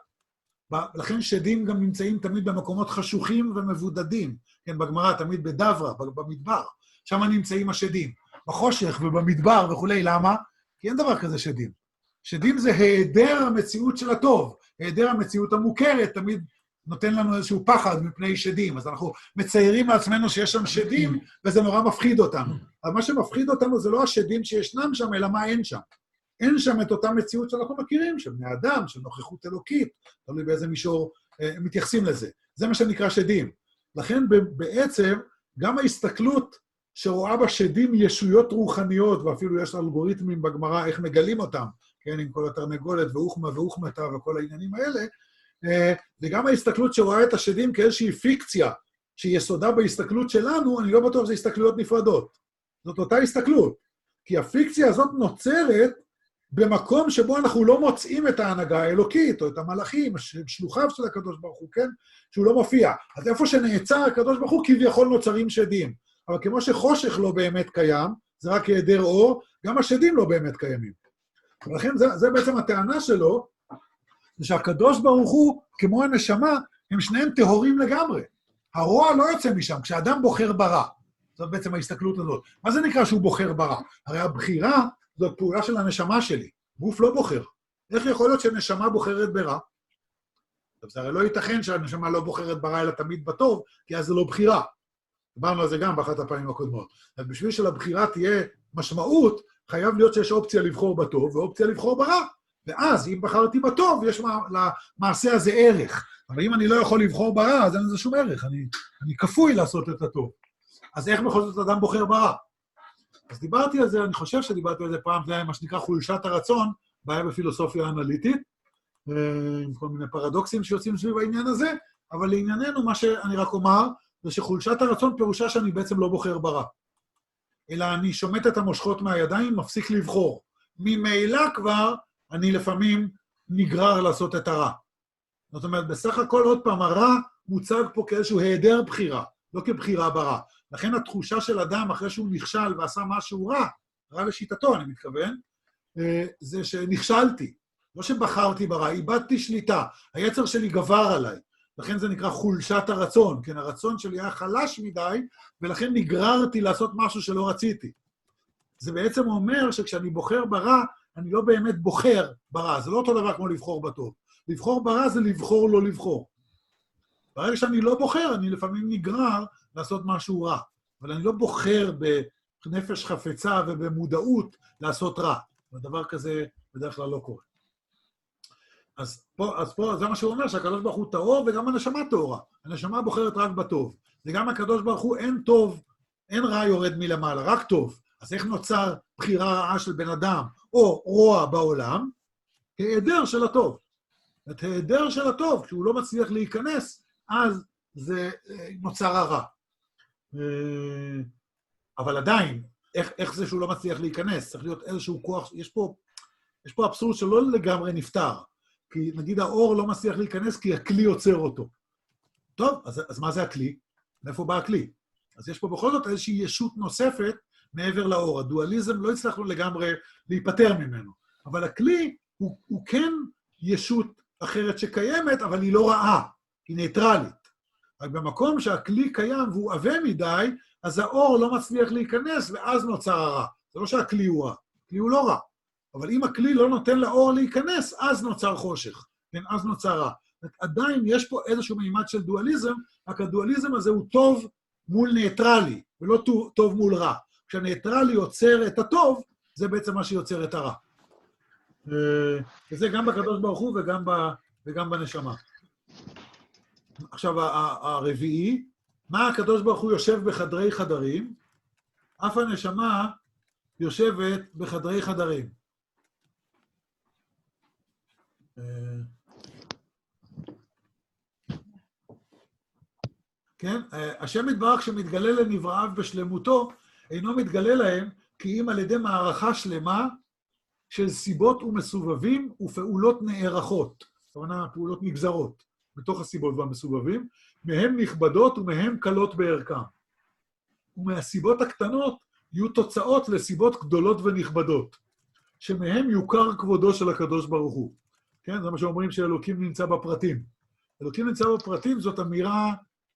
S1: לכן שדים גם נמצאים תמיד במקומות חשוכים ומבודדים. כן, בגמרא, תמיד בדברה, במדבר. שם נמצאים השדים. בחושך ובמדבר וכולי. למה? כי אין דבר כזה שדים. שדים זה היעדר המציאות של הטוב. היעדר המציאות המוכרת תמיד נותן לנו איזשהו פחד מפני שדים. אז אנחנו מציירים לעצמנו שיש שם שדים, וזה נורא מפחיד אותנו. אבל מה שמפחיד אותנו זה לא השדים שישנם שם, אלא מה אין שם. אין שם את אותה מציאות שאנחנו מכירים, של בני אדם, של נוכחות אלוקית, תלוי באיזה מישור מתייחסים לזה. זה מה שנקרא שדים. לכן בעצם גם ההסתכלות שרואה בשדים ישויות רוחניות, ואפילו יש אלגוריתמים בגמרא איך מגלים אותם, כן, עם כל התרנגולת ואוכמה ואוכמתה וכל העניינים האלה, וגם ההסתכלות שרואה את השדים כאיזושהי פיקציה, שהיא יסודה בהסתכלות שלנו, אני לא בטוח שזה הסתכלויות נפרדות. זאת אותה הסתכלות. כי הפיקציה הזאת נוצרת במקום שבו אנחנו לא מוצאים את ההנהגה האלוקית, או את המלאכים, שלוחיו של הקדוש ברוך הוא, כן? שהוא לא מופיע. אז איפה שנעצר הקדוש ברוך הוא, כביכול נוצרים שדים. אבל כמו שחושך לא באמת קיים, זה רק היעדר אור, גם השדים לא באמת קיימים. ולכן זה בעצם הטענה שלו, זה שהקדוש ברוך הוא, כמו הנשמה, הם שניהם טהורים לגמרי. הרוע לא יוצא משם, כשאדם בוחר ברע. זאת בעצם ההסתכלות הזאת. מה זה נקרא שהוא בוחר ברע? הרי הבחירה זאת פעולה של הנשמה שלי. גוף לא בוחר. איך יכול להיות שנשמה בוחרת ברע? זה הרי לא ייתכן שהנשמה לא בוחרת ברע, אלא תמיד בטוב, כי אז זה לא בחירה. דיברנו על זה גם באחת הפעמים הקודמות. אז בשביל שלבחירה תהיה משמעות, חייב להיות שיש אופציה לבחור בטוב, ואופציה לבחור ברע. ואז, אם בחרתי בטוב, יש למעשה הזה ערך. אבל אם אני לא יכול לבחור ברע, אז אין לזה שום ערך. אני כפוי לעשות את הטוב. אז איך בכל זאת אדם בוחר ברע? אז דיברתי על זה, אני חושב שדיברתי על זה פעם, זה היה מה שנקרא חולשת הרצון, בעיה בפילוסופיה האנליטית, עם כל מיני פרדוקסים שיוצאים סביב העניין הזה, אבל לענייננו, מה שאני רק אומר, זה שחולשת הרצון פירושה שאני בעצם לא בוחר ברע. אלא אני שומט את המושכות מהידיים, מפסיק לבחור. ממילא כבר אני לפעמים נגרר לעשות את הרע. זאת אומרת, בסך הכל עוד פעם, הרע מוצג פה כאיזשהו היעדר בחירה, לא כבחירה ברע. לכן התחושה של אדם אחרי שהוא נכשל ועשה משהו רע, רע לשיטתו אני מתכוון, זה שנכשלתי. לא שבחרתי ברע, איבדתי שליטה, היצר שלי גבר עליי. לכן זה נקרא חולשת הרצון, כן, הרצון שלי היה חלש מדי, ולכן נגררתי לעשות משהו שלא רציתי. זה בעצם אומר שכשאני בוחר ברע, אני לא באמת בוחר ברע, זה לא אותו דבר כמו לבחור בטוב. לבחור ברע זה לבחור לא לבחור. ברגע שאני לא בוחר, אני לפעמים נגרר לעשות משהו רע, אבל אני לא בוחר בנפש חפצה ובמודעות לעשות רע. ודבר כזה בדרך כלל לא קורה. אז פה זה מה שהוא אומר, שהקדוש ברוך הוא טהור וגם הנשמה טהורה. הנשמה בוחרת רק בטוב. וגם הקדוש ברוך הוא אין טוב, אין רע יורד מלמעלה, רק טוב. אז איך נוצר בחירה רעה של בן אדם או רוע בעולם? היעדר של הטוב. את היעדר של הטוב, כשהוא לא מצליח להיכנס, אז זה נוצר הרע. אבל עדיין, איך זה שהוא לא מצליח להיכנס? צריך להיות איזשהו כוח, יש פה אבסורד שלא לגמרי נפטר. כי נגיד האור לא מצליח להיכנס כי הכלי עוצר אותו. טוב, אז מה זה הכלי? מאיפה בא הכלי? אז יש פה בכל זאת איזושהי ישות נוספת מעבר לאור. הדואליזם לא הצלחנו לגמרי להיפטר ממנו. אבל הכלי הוא כן ישות אחרת שקיימת, אבל היא לא רעה, היא ניטרלית. רק במקום שהכלי קיים והוא עבה מדי, אז האור לא מצליח להיכנס ואז נוצר הרע. זה לא שהכלי הוא רע, הכלי הוא לא רע. אבל אם הכלי לא נותן לאור להיכנס, אז נוצר חושך, כן? אז נוצר רע. עדיין יש פה איזשהו מימד של דואליזם, רק הדואליזם הזה הוא טוב מול ניטרלי, ולא טוב מול רע. כשהניטרלי יוצר את הטוב, זה בעצם מה שיוצר את הרע. וזה גם בקדוש ברוך הוא וגם בנשמה. עכשיו, הרביעי, מה הקדוש ברוך הוא יושב בחדרי חדרים? אף הנשמה יושבת בחדרי חדרים. כן? השם יתברך שמתגלה לנבראיו בשלמותו, אינו מתגלה להם, כי אם על ידי מערכה שלמה של סיבות ומסובבים ופעולות נערכות. זאת אומרת, פעולות נגזרות בתוך הסיבות והמסובבים, מהם נכבדות ומהם קלות בערכם. ומהסיבות הקטנות יהיו תוצאות לסיבות גדולות ונכבדות, שמהם יוכר כבודו של הקדוש ברוך הוא. כן? זה מה שאומרים שאלוקים נמצא בפרטים. אלוקים נמצא בפרטים זאת אמירה,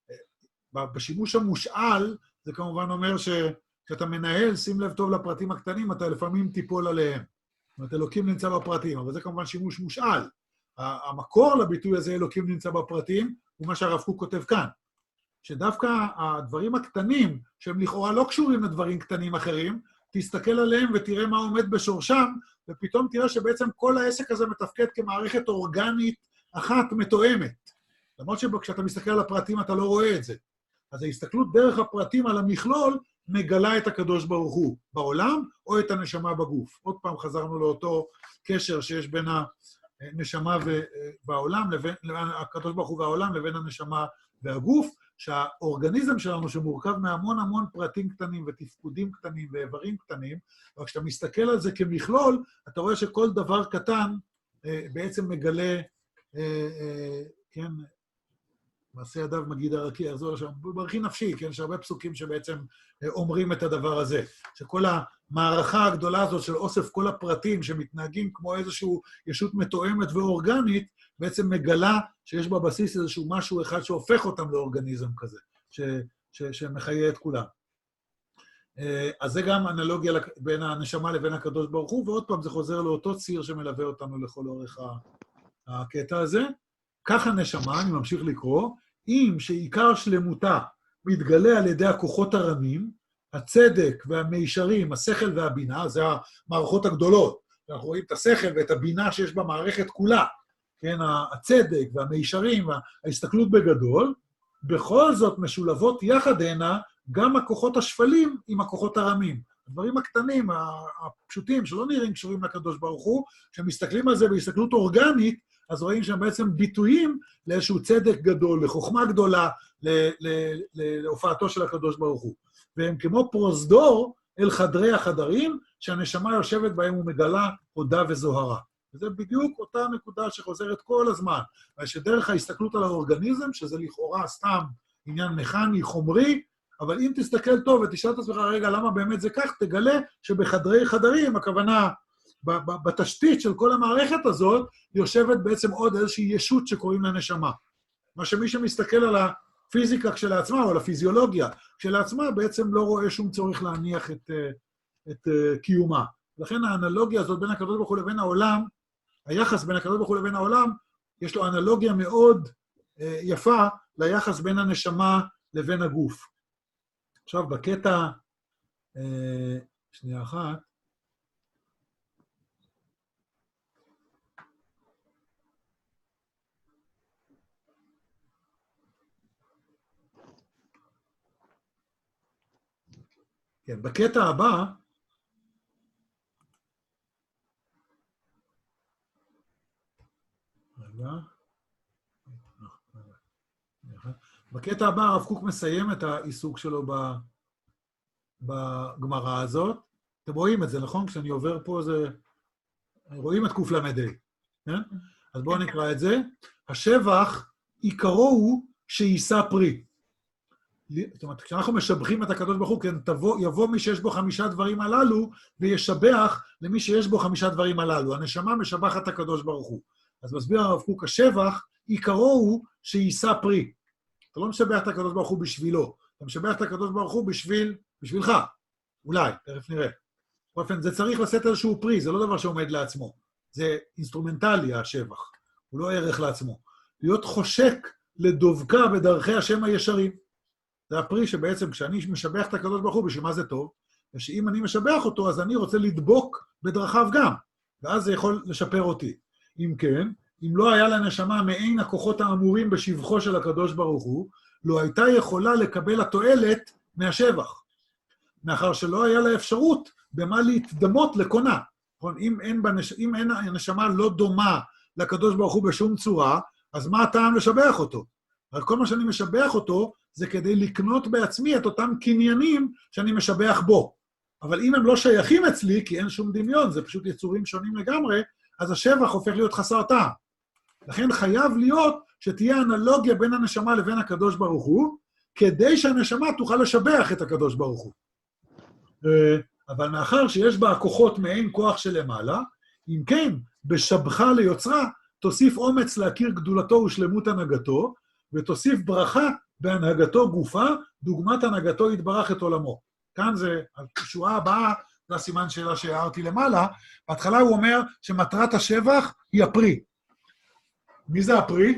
S1: בשימוש המושאל, זה כמובן אומר שכשאתה מנהל, שים לב טוב לפרטים הקטנים, אתה לפעמים תיפול עליהם. זאת אומרת, אלוקים נמצא בפרטים, אבל זה כמובן שימוש מושאל. המקור לביטוי הזה, אלוקים נמצא בפרטים, הוא מה שהרב קוק כותב כאן. שדווקא הדברים הקטנים, שהם לכאורה לא קשורים לדברים קטנים אחרים, תסתכל עליהם ותראה מה עומד בשורשם, ופתאום תראה שבעצם כל העסק הזה מתפקד כמערכת אורגנית אחת מתואמת. למרות שכשאתה מסתכל על הפרטים אתה לא רואה את זה. אז ההסתכלות דרך הפרטים על המכלול מגלה את הקדוש ברוך הוא בעולם או את הנשמה בגוף. עוד פעם חזרנו לאותו קשר שיש בין הנשמה והעולם, לבין הקדוש ברוך הוא והעולם לבין הנשמה והגוף, שהאורגניזם שלנו שמורכב מהמון המון פרטים קטנים ותפקודים קטנים ואיברים קטנים, אבל כשאתה מסתכל על זה כמכלול, אתה רואה שכל דבר קטן בעצם מגלה, כן, מעשה ידיו מגיד הרקיע, יחזור לשם, ברכי נפשי, כן, יש הרבה פסוקים שבעצם אומרים את הדבר הזה, שכל המערכה הגדולה הזאת של אוסף כל הפרטים שמתנהגים כמו איזושהי ישות מתואמת ואורגנית, בעצם מגלה שיש בבסיס איזשהו משהו אחד שהופך אותם לאורגניזם כזה, שמחיה את כולם. אז זה גם אנלוגיה בין הנשמה לבין הקדוש ברוך הוא, ועוד פעם זה חוזר לאותו ציר שמלווה אותנו לכל אורך הקטע הזה. כך הנשמה, אני ממשיך לקרוא, אם שעיקר שלמותה מתגלה על ידי הכוחות הרמים, הצדק והמישרים, השכל והבינה, זה המערכות הגדולות. אנחנו רואים את השכל ואת הבינה שיש במערכת כולה, כן, הצדק והמישרים וההסתכלות בגדול, בכל זאת משולבות יחד הנה גם הכוחות השפלים עם הכוחות הרמים. הדברים הקטנים, הפשוטים, שלא נראים קשורים לקדוש ברוך הוא, שמסתכלים על זה בהסתכלות אורגנית, אז רואים שם בעצם ביטויים לאיזשהו צדק גדול, לחוכמה גדולה, להופעתו של הקדוש ברוך הוא. והם כמו פרוזדור אל חדרי החדרים, שהנשמה יושבת בהם ומגלה הודה וזוהרה. וזה בדיוק אותה נקודה שחוזרת כל הזמן. ושדרך ההסתכלות על האורגניזם, שזה לכאורה סתם עניין מכני, חומרי, אבל אם תסתכל טוב ותשאל את עצמך, רגע, למה באמת זה כך, תגלה שבחדרי חדרים, הכוונה, בתשתית של כל המערכת הזאת, יושבת בעצם עוד איזושהי ישות שקוראים לה נשמה. מה שמי שמסתכל על הפיזיקה כשלעצמה, או על הפיזיולוגיה כשלעצמה, בעצם לא רואה שום צורך להניח את קיומה. לכן האנלוגיה הזאת בין הקדוש ברוך הוא לבין העולם, היחס בין הקדוש ברוך הוא לבין העולם, יש לו אנלוגיה מאוד יפה ליחס בין הנשמה לבין הגוף. עכשיו, בקטע, שנייה אחת, כן, בקטע הבא, בקטע הבא הרב קוק מסיים את העיסוק שלו בגמרא הזאת. אתם רואים את זה, נכון? כשאני עובר פה זה... רואים את קוף למדי, כן? אז בואו נקרא את זה. השבח עיקרו הוא שיישא פרי. זאת אומרת, כשאנחנו משבחים את הקדוש ברוך הוא, כן, יבוא מי שיש בו 5 דברים הללו, וישבח למי שיש בו 5 דברים הללו. הנשמה משבחת את הקדוש ברוך הוא. אז מסביר הרב קוק, השבח עיקרו הוא שיישא פרי. אתה לא משבח את הקדוש ברוך הוא בשבילו, אתה משבח את הקדוש ברוך הוא בשבילך. אולי, תכף נראה. באופן, זה צריך לשאת איזשהו פרי, זה לא דבר שעומד לעצמו. זה אינסטרומנטלי, השבח. הוא לא ערך לעצמו. להיות חושק לדובקה בדרכי השם הישרים. זה הפרי שבעצם כשאני משבח את הקדוש ברוך הוא, בשביל מה זה טוב? ושאם אני משבח אותו, אז אני רוצה לדבוק בדרכיו גם. ואז זה יכול לשפר אותי. אם כן, אם לא היה לנשמה מעין הכוחות האמורים בשבחו של הקדוש ברוך הוא, לא הייתה יכולה לקבל התועלת מהשבח. מאחר שלא היה לה אפשרות במה להתדמות לקונה. אם אין הנשמה לא דומה לקדוש ברוך הוא בשום צורה, אז מה הטעם לשבח אותו? אבל כל מה שאני משבח אותו, זה כדי לקנות בעצמי את אותם קניינים שאני משבח בו. אבל אם הם לא שייכים אצלי, כי אין שום דמיון, זה פשוט יצורים שונים לגמרי, אז השבח הופך להיות חסר טעם. לכן חייב להיות שתהיה אנלוגיה בין הנשמה לבין הקדוש ברוך הוא, כדי שהנשמה תוכל לשבח את הקדוש ברוך הוא. אבל מאחר שיש בה הכוחות מעין כוח שלמעלה, אם כן, בשבחה ליוצרה, תוסיף אומץ להכיר גדולתו ושלמות הנהגתו, ותוסיף ברכה בהנהגתו גופה, דוגמת הנהגתו יתברך את עולמו. כאן זה, השורה הבאה, זה הסימן שאלה שהערתי למעלה, בהתחלה הוא אומר שמטרת השבח היא הפרי. מי זה הפרי?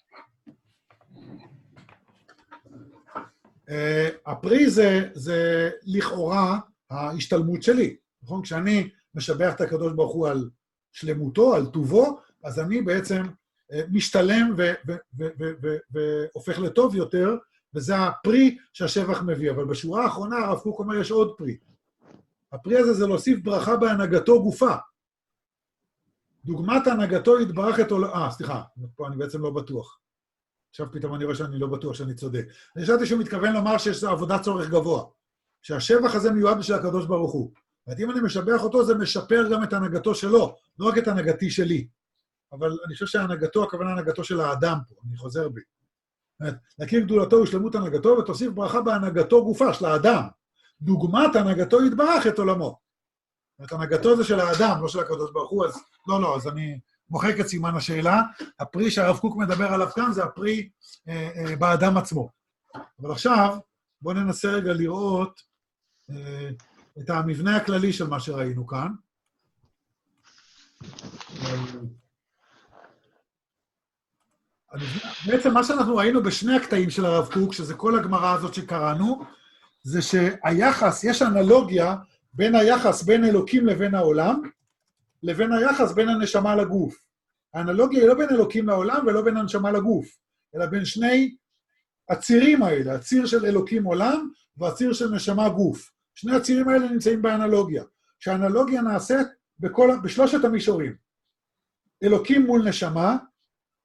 S1: הפרי זה לכאורה ההשתלמות שלי. נכון? כשאני משבח את הקדוש ברוך הוא על שלמותו, על טובו, אז אני בעצם משתלם והופך לטוב יותר, וזה הפרי שהשבח מביא. אבל בשורה האחרונה הרב קוק אומר יש עוד פרי. הפרי הזה זה להוסיף ברכה בהנהגתו גופה. דוגמת הנהגתו יתברך את עולמו... סליחה, פה אני בעצם לא בטוח. עכשיו פתאום אני רואה שאני לא בטוח שאני צודק. אני חשבתי שהוא מתכוון לומר שיש עבודת צורך גבוה. שהשבח הזה מיועד בשביל הקדוש ברוך הוא. ואם אני משבח אותו, זה משפר גם את הנהגתו שלו, לא רק את הנהגתי שלי. אבל אני חושב שהנהגתו, הכוונה הנהגתו של האדם פה, אני חוזר בי. להכיר גדולתו ושלמות הנהגתו, ותוסיף ברכה בהנהגתו גופה של האדם. דוגמת הנהגתו יתברך את עולמו. את הנהגתו זה של האדם, לא של הקדוש ברוך הוא, אז לא, אז אני מוחק את סימן השאלה. הפרי שהרב קוק מדבר עליו כאן, זה הפרי באדם עצמו. אבל עכשיו, בואו ננסה רגע לראות את המבנה הכללי של מה שראינו כאן. בעצם מה שאנחנו ראינו בשני הקטעים של הרב קוק, שזה כל הגמרא הזאת שקראנו, זה שהיחס, יש אנלוגיה בין היחס בין אלוקים לבין העולם, לבין היחס בין הנשמה לגוף. האנלוגיה היא לא בין אלוקים לעולם ולא בין הנשמה לגוף, אלא בין שני הצירים האלה, הציר של אלוקים עולם והציר של נשמה גוף. שני הצירים האלה נמצאים באנלוגיה, שהאנלוגיה נעשית בשלושת המישורים. אלוקים מול נשמה,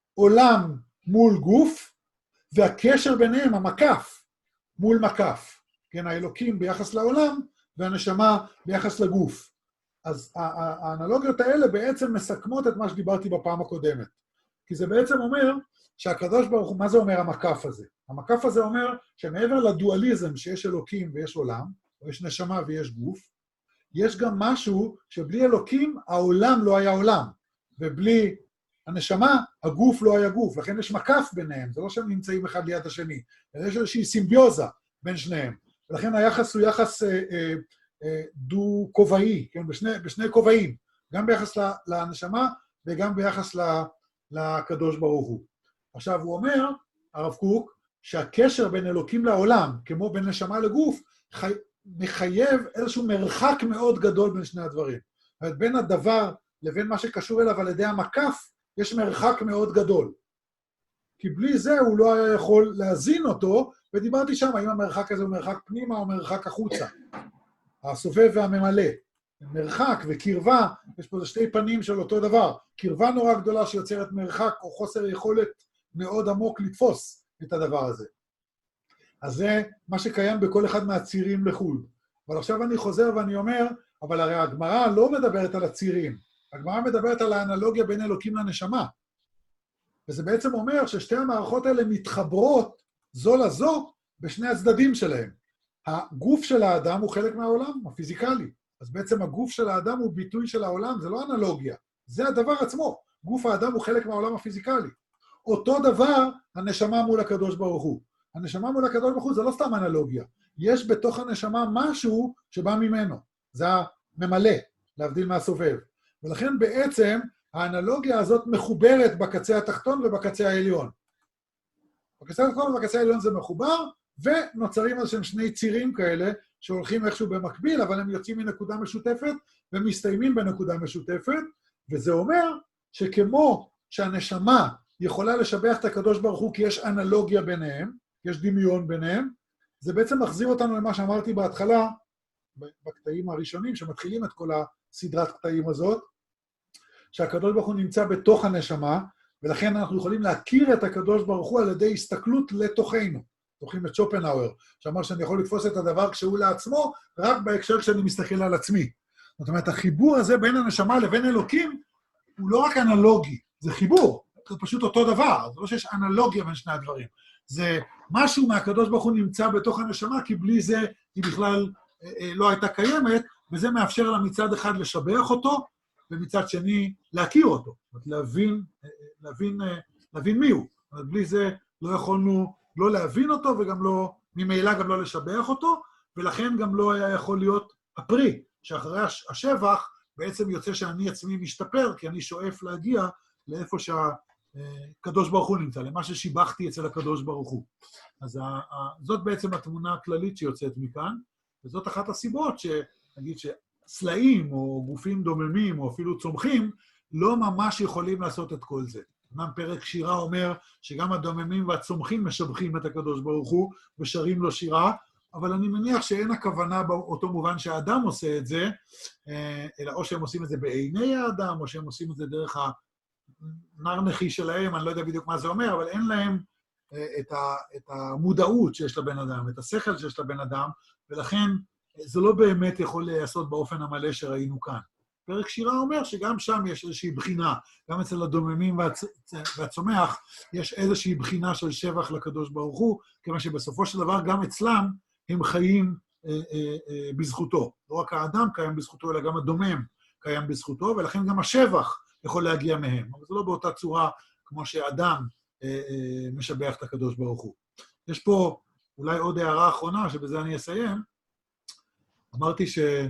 S1: עולם מול גוף, והקשר ביניהם, המקף, מול מקף. כן, האלוקים ביחס לעולם, והנשמה ביחס לגוף. אז האנלוגיות האלה בעצם מסכמות את מה שדיברתי בפעם הקודמת. כי זה בעצם אומר שהקדוש ברוך הוא, מה זה אומר המקף הזה? המקף הזה אומר שמעבר לדואליזם שיש אלוקים ויש עולם, או יש נשמה ויש גוף, יש גם משהו שבלי אלוקים העולם לא היה עולם, ובלי הנשמה הגוף לא היה גוף, לכן יש מקף ביניהם, זה לא שהם נמצאים אחד ליד השני, אלא יש איזושהי סימביוזה בין שניהם, ולכן היחס הוא יחס דו-כובעי, כן? בשני כובעים, גם ביחס לנשמה וגם ביחס לקדוש ברוך הוא. עכשיו הוא אומר, הרב קוק, שהקשר בין אלוקים לעולם, כמו בין נשמה לגוף, מחייב איזשהו מרחק מאוד גדול בין שני הדברים. זאת אומרת, בין הדבר לבין מה שקשור אליו על ידי המקף, יש מרחק מאוד גדול. כי בלי זה הוא לא היה יכול להזין אותו, ודיברתי שם, האם המרחק הזה הוא מרחק פנימה או מרחק החוצה. הסובב והממלא. מרחק וקרבה, יש פה שתי פנים של אותו דבר. קרבה נורא גדולה שיוצרת מרחק או חוסר יכולת מאוד עמוק לתפוס את הדבר הזה. אז זה מה שקיים בכל אחד מהצירים לחוד. אבל עכשיו אני חוזר ואני אומר, אבל הרי הגמרא לא מדברת על הצירים. הגמרא מדברת על האנלוגיה בין אלוקים לנשמה. וזה בעצם אומר ששתי המערכות האלה מתחברות זו לזו בשני הצדדים שלהם. הגוף של האדם הוא חלק מהעולם, הפיזיקלי. אז בעצם הגוף של האדם הוא ביטוי של העולם, זה לא אנלוגיה. זה הדבר עצמו. גוף האדם הוא חלק מהעולם הפיזיקלי. אותו דבר הנשמה מול הקדוש ברוך הוא. הנשמה מול הקדוש ברוך הוא זה לא סתם אנלוגיה. יש בתוך הנשמה משהו שבא ממנו. זה הממלא, להבדיל מהסובב. ולכן בעצם האנלוגיה הזאת מחוברת בקצה התחתון ובקצה העליון. בקצה התחתון ובקצה העליון זה מחובר, ונוצרים על שם שני צירים כאלה שהולכים איכשהו במקביל, אבל הם יוצאים מנקודה משותפת ומסתיימים בנקודה משותפת, וזה אומר שכמו שהנשמה יכולה לשבח את הקדוש ברוך הוא כי יש אנלוגיה ביניהם, יש דמיון ביניהם, זה בעצם מחזיר אותנו למה שאמרתי בהתחלה, בקטעים הראשונים שמתחילים את כל הסדרת קטעים הזאת, שהקדוש ברוך הוא נמצא בתוך הנשמה, ולכן אנחנו יכולים להכיר את הקדוש ברוך הוא על ידי הסתכלות לתוכנו. זוכרים את שופנהאואר, שאמר שאני יכול לתפוס את הדבר כשהוא לעצמו, רק בהקשר שאני מסתכל על עצמי. זאת אומרת, החיבור הזה בין הנשמה לבין אלוקים, הוא לא רק אנלוגי, זה חיבור. זה פשוט אותו דבר, זה לא שיש אנלוגיה בין שני הדברים. זה משהו מהקדוש ברוך הוא נמצא בתוך הנשמה, כי בלי זה היא בכלל לא הייתה קיימת, וזה מאפשר לה מצד אחד לשבח אותו, ומצד שני להכיר אותו, זאת אומרת, להבין מי הוא. זאת אומרת, בלי זה לא יכולנו לא להבין אותו, וגם לא, ממילא גם לא לשבח אותו, ולכן גם לא היה יכול להיות הפרי, שאחרי השבח בעצם יוצא שאני עצמי משתפר, כי אני שואף להגיע לאיפה שהקדוש ברוך הוא נמצא, למה ששיבחתי אצל הקדוש ברוך הוא. אז זאת בעצם התמונה הכללית שיוצאת מכאן, וזאת אחת הסיבות שנגיד סלעים או גופים דוממים או אפילו צומחים, לא ממש יכולים לעשות את כל זה. אמנם פרק שירה אומר שגם הדוממים והצומחים משבחים את הקדוש ברוך הוא ושרים לו שירה, אבל אני מניח שאין הכוונה באותו מובן שהאדם עושה את זה, אלא או שהם עושים את זה בעיני האדם, או שהם עושים את זה דרך הנרנחי שלהם, אני לא יודע בדיוק מה זה אומר, אבל אין להם את המודעות שיש לבן אדם, את השכל שיש לבן אדם, ולכן זה לא באמת יכול לעשות באופן המלא שראינו כאן. פרק שירה אומר שגם שם יש איזושהי בחינה, גם אצל הדוממים והצומח, יש איזושהי בחינה של שבח לקדוש ברוך הוא, כיוון שבסופו של דבר גם אצלם הם חיים בזכותו. לא רק האדם קיים בזכותו, אלא גם הדומם קיים בזכותו, ולכן גם השבח יכול להגיע מהם. אבל זה לא באותה צורה כמו שאדם משבח את הקדוש ברוך הוא. יש פה אולי עוד הערה אחרונה, שבזה אני אסיים. אמרתי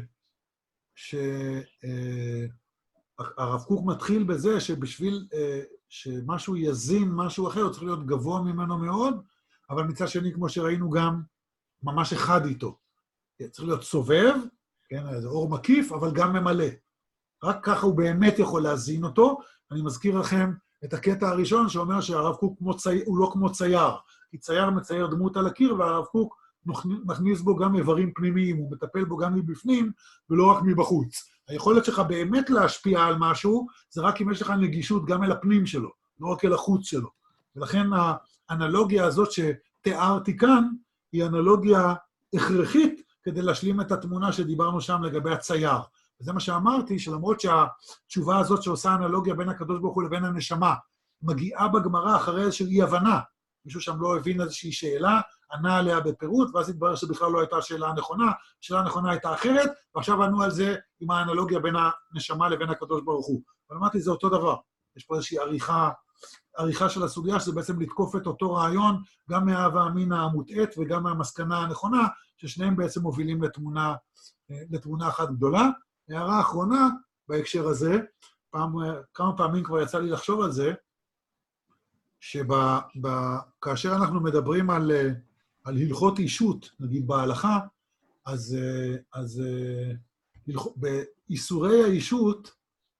S1: הרב קוק מתחיל בזה שבשביל שמשהו יזין משהו אחר, הוא צריך להיות גבוה ממנו מאוד, אבל מצד שני, כמו שראינו, גם ממש אחד איתו. צריך להיות סובב, כן, זה אור מקיף, אבל גם ממלא. רק ככה הוא באמת יכול להזין אותו. אני מזכיר לכם את הקטע הראשון שאומר שהרב קוק הוא לא כמו צייר, כי צייר מצייר דמות על הקיר, והרב קוק מכניס בו גם איברים פנימיים, הוא מטפל בו גם מבפנים, ולא רק מבחוץ. היכולת שלך באמת להשפיע על משהו, זה רק אם יש לך נגישות גם אל הפנים שלו. לא רק אל החוץ שלו. ולכן האנלוגיה הזאת שתיארתי כאן, היא אנלוגיה הכרחית כדי להשלים את התמונה שדיברנו שם לגבי הצייר. וזה מה שאמרתי, שלמרות שהתשובה הזאת שעושה אנלוגיה בין הקדוש ברוך הוא לבין הנשמה, מגיעה בגמרא אחרי איזושהי אי-הבנה. מישהו שם לא הבין איזושהי שאלה, ענה עליה בפירוט, ואז התברר שבכלל לא הייתה השאלה הנכונה, השאלה הנכונה הייתה אחרת, ועכשיו ענו על זה עם האנלוגיה בין הנשמה לבין הקדוש ברוך הוא. אבל אמרתי, זה אותו דבר. יש פה איזושהי עריכה של הסוגיה, שזה בעצם לתקוף את אותו רעיון, גם מההווה אמינא המוטעית וגם מהמסקנה הנכונה, ששניהם בעצם מובילים לתמונה אחת גדולה. הערה אחרונה בהקשר הזה, כמה פעמים כבר יצא לי לחשוב על זה, שכאשר אנחנו מדברים על הלכות אישות, נגיד בהלכה, אז באיסורי האישות,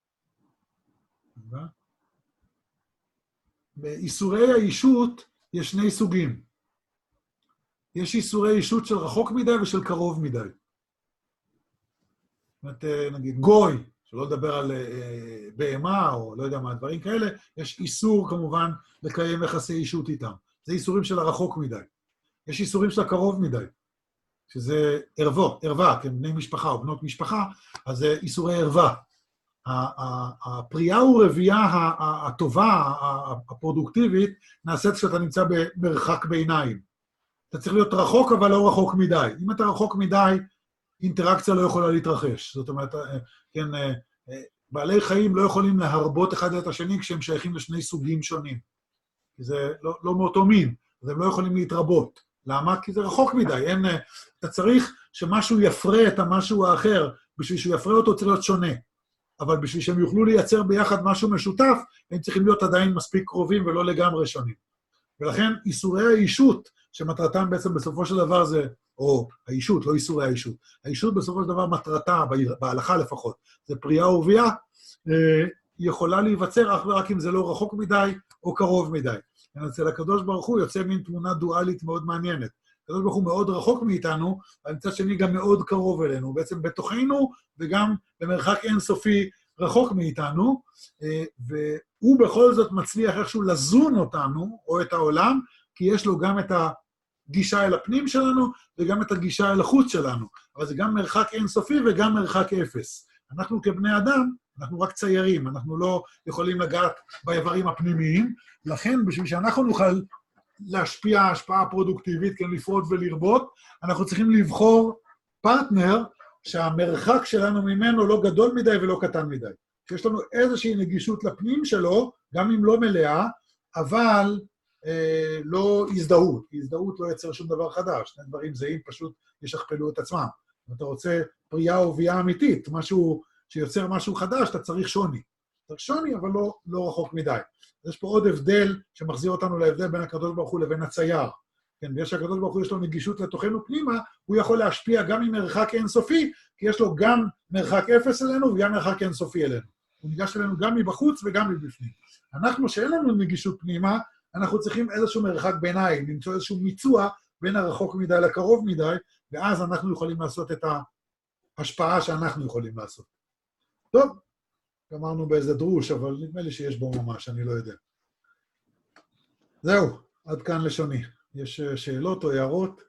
S1: באיסורי האישות יש שני סוגים. יש איסורי אישות של רחוק מדי ושל קרוב מדי. זאת אומרת, נגיד, גוי, שלא לדבר על בהמה או לא יודע מה, דברים כאלה, יש איסור כמובן לקיים יחסי אישות איתם. זה איסורים של הרחוק מדי. יש איסורים של הקרוב מדי, שזה ערווה, כן, בני משפחה או בנות משפחה, אז זה איסורי ערווה. הפריאה ורבייה הטובה, הפרודוקטיבית, נעשית כשאתה נמצא במרחק ביניים. אתה צריך להיות רחוק, אבל לא רחוק מדי. אם אתה רחוק מדי, אינטראקציה לא יכולה להתרחש. זאת אומרת, כן, בעלי חיים לא יכולים להרבות אחד את השני כשהם שייכים לשני סוגים שונים. כי זה לא מאותו מין, אז הם לא יכולים להתרבות. למה? כי זה רחוק מדי. אתה צריך שמשהו יפרה את המשהו האחר, בשביל שהוא יפרה אותו צריך להיות שונה. אבל בשביל שהם יוכלו לייצר ביחד משהו משותף, הם צריכים להיות עדיין מספיק קרובים ולא לגמרי שונים. ולכן איסורי האישות, שמטרתם בעצם בסופו של דבר זה, או האישות, לא איסורי האישות, האישות בסופו של דבר מטרתה, בהלכה לפחות, זה פריאה ורבייה, יכולה להיווצר אך ורק אם זה לא רחוק מדי או קרוב מדי. אצל הקדוש ברוך הוא יוצא מין תמונה דואלית מאוד מעניינת. הקדוש ברוך הוא מאוד רחוק מאיתנו, אבל מצד שני גם מאוד קרוב אלינו, הוא בעצם בתוכנו וגם במרחק אינסופי רחוק מאיתנו, והוא בכל זאת מצליח איכשהו לזון אותנו, או את העולם, כי יש לו גם את הגישה אל הפנים שלנו, וגם את הגישה אל החוץ שלנו. אבל זה גם מרחק אינסופי וגם מרחק אפס. אנחנו כבני אדם, אנחנו רק ציירים, אנחנו לא יכולים לגעת באיברים הפנימיים, לכן בשביל שאנחנו נוכל להשפיע השפעה פרודוקטיבית, כן, לפרוט ולרבות, אנחנו צריכים לבחור פרטנר שהמרחק שלנו ממנו לא גדול מדי ולא קטן מדי. שיש לנו איזושהי נגישות לפנים שלו, גם אם לא מלאה, אבל לא הזדהות. הזדהות לא יצר שום דבר חדש. שני דברים זהים פשוט ישכפלו את עצמם. אם אתה רוצה פריאה ורבייה אמיתית, משהו שיוצר משהו חדש, אתה צריך שוני. צריך שוני, אבל לא רחוק מדי. אז יש פה עוד הבדל שמחזיר אותנו להבדל בין הקדוש ברוך הוא לבין הצייר. כן, ויש שהקדוש ברוך הוא יש לו נגישות לתוכנו פנימה, הוא יכול להשפיע גם ממרחק אינסופי, כי יש לו גם מרחק אפס אלינו וגם מרחק אינסופי אלינו. הוא ניגש אלינו גם מבחוץ וגם מבפנים. אנחנו, שאין לנו נגישות פנימה, אנחנו צריכים איזשהו מרחק ביניים, למצוא איזשהו מיצוע בין הרחוק מדי לקרוב מדי, ואז אנחנו יכולים לעשות את ההשפעה שאנחנו יכולים לעשות. טוב, אמרנו באיזה דרוש, אבל נדמה לי שיש בו ממש, אני לא יודע. זהו, עד כאן לשוני. יש שאלות או הערות?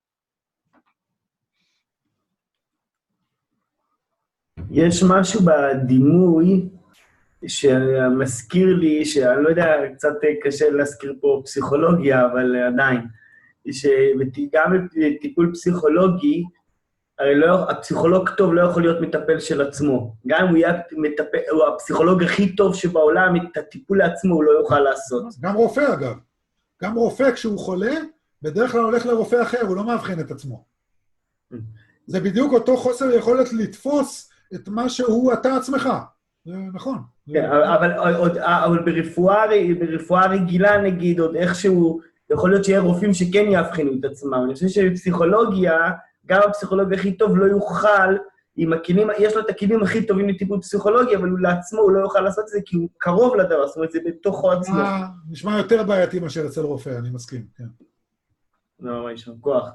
S2: יש משהו בדימוי שמזכיר לי, שאני לא יודע, קצת קשה להזכיר פה פסיכולוגיה, אבל עדיין, שגם בטיפול פסיכולוגי, הרי הפסיכולוג טוב לא יכול להיות מטפל של עצמו. גם אם הוא יהיה הוא הפסיכולוג הכי טוב שבעולם, את הטיפול לעצמו הוא לא יוכל לעשות.
S1: גם רופא אגב. גם רופא כשהוא חולה, בדרך כלל הולך לרופא אחר, הוא לא מאבחן את עצמו. זה בדיוק אותו חוסר יכולת לתפוס את מה שהוא אתה עצמך. זה נכון.
S2: כן, אבל ברפואה רגילה נגיד, עוד איכשהו, יכול להיות שיהיה רופאים שכן יאבחנו את עצמם. אני חושב שבפסיכולוגיה, גם הפסיכולוג הכי טוב לא יוכל, יש לו את הכלים הכי טובים לטיפול פסיכולוגי, אבל הוא לעצמו, הוא לא יוכל לעשות את זה כי הוא קרוב לדבר, זאת אומרת, זה בתוכו עצמו.
S1: נשמע יותר בעייתי מאשר אצל רופא, אני מסכים, כן.
S2: לא, מה יש שם? כוח.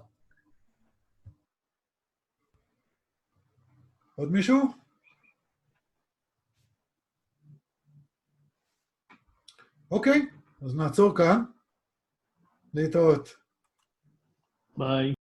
S1: עוד מישהו? אוקיי, אז נעצור כאן. להתראות.
S3: ביי.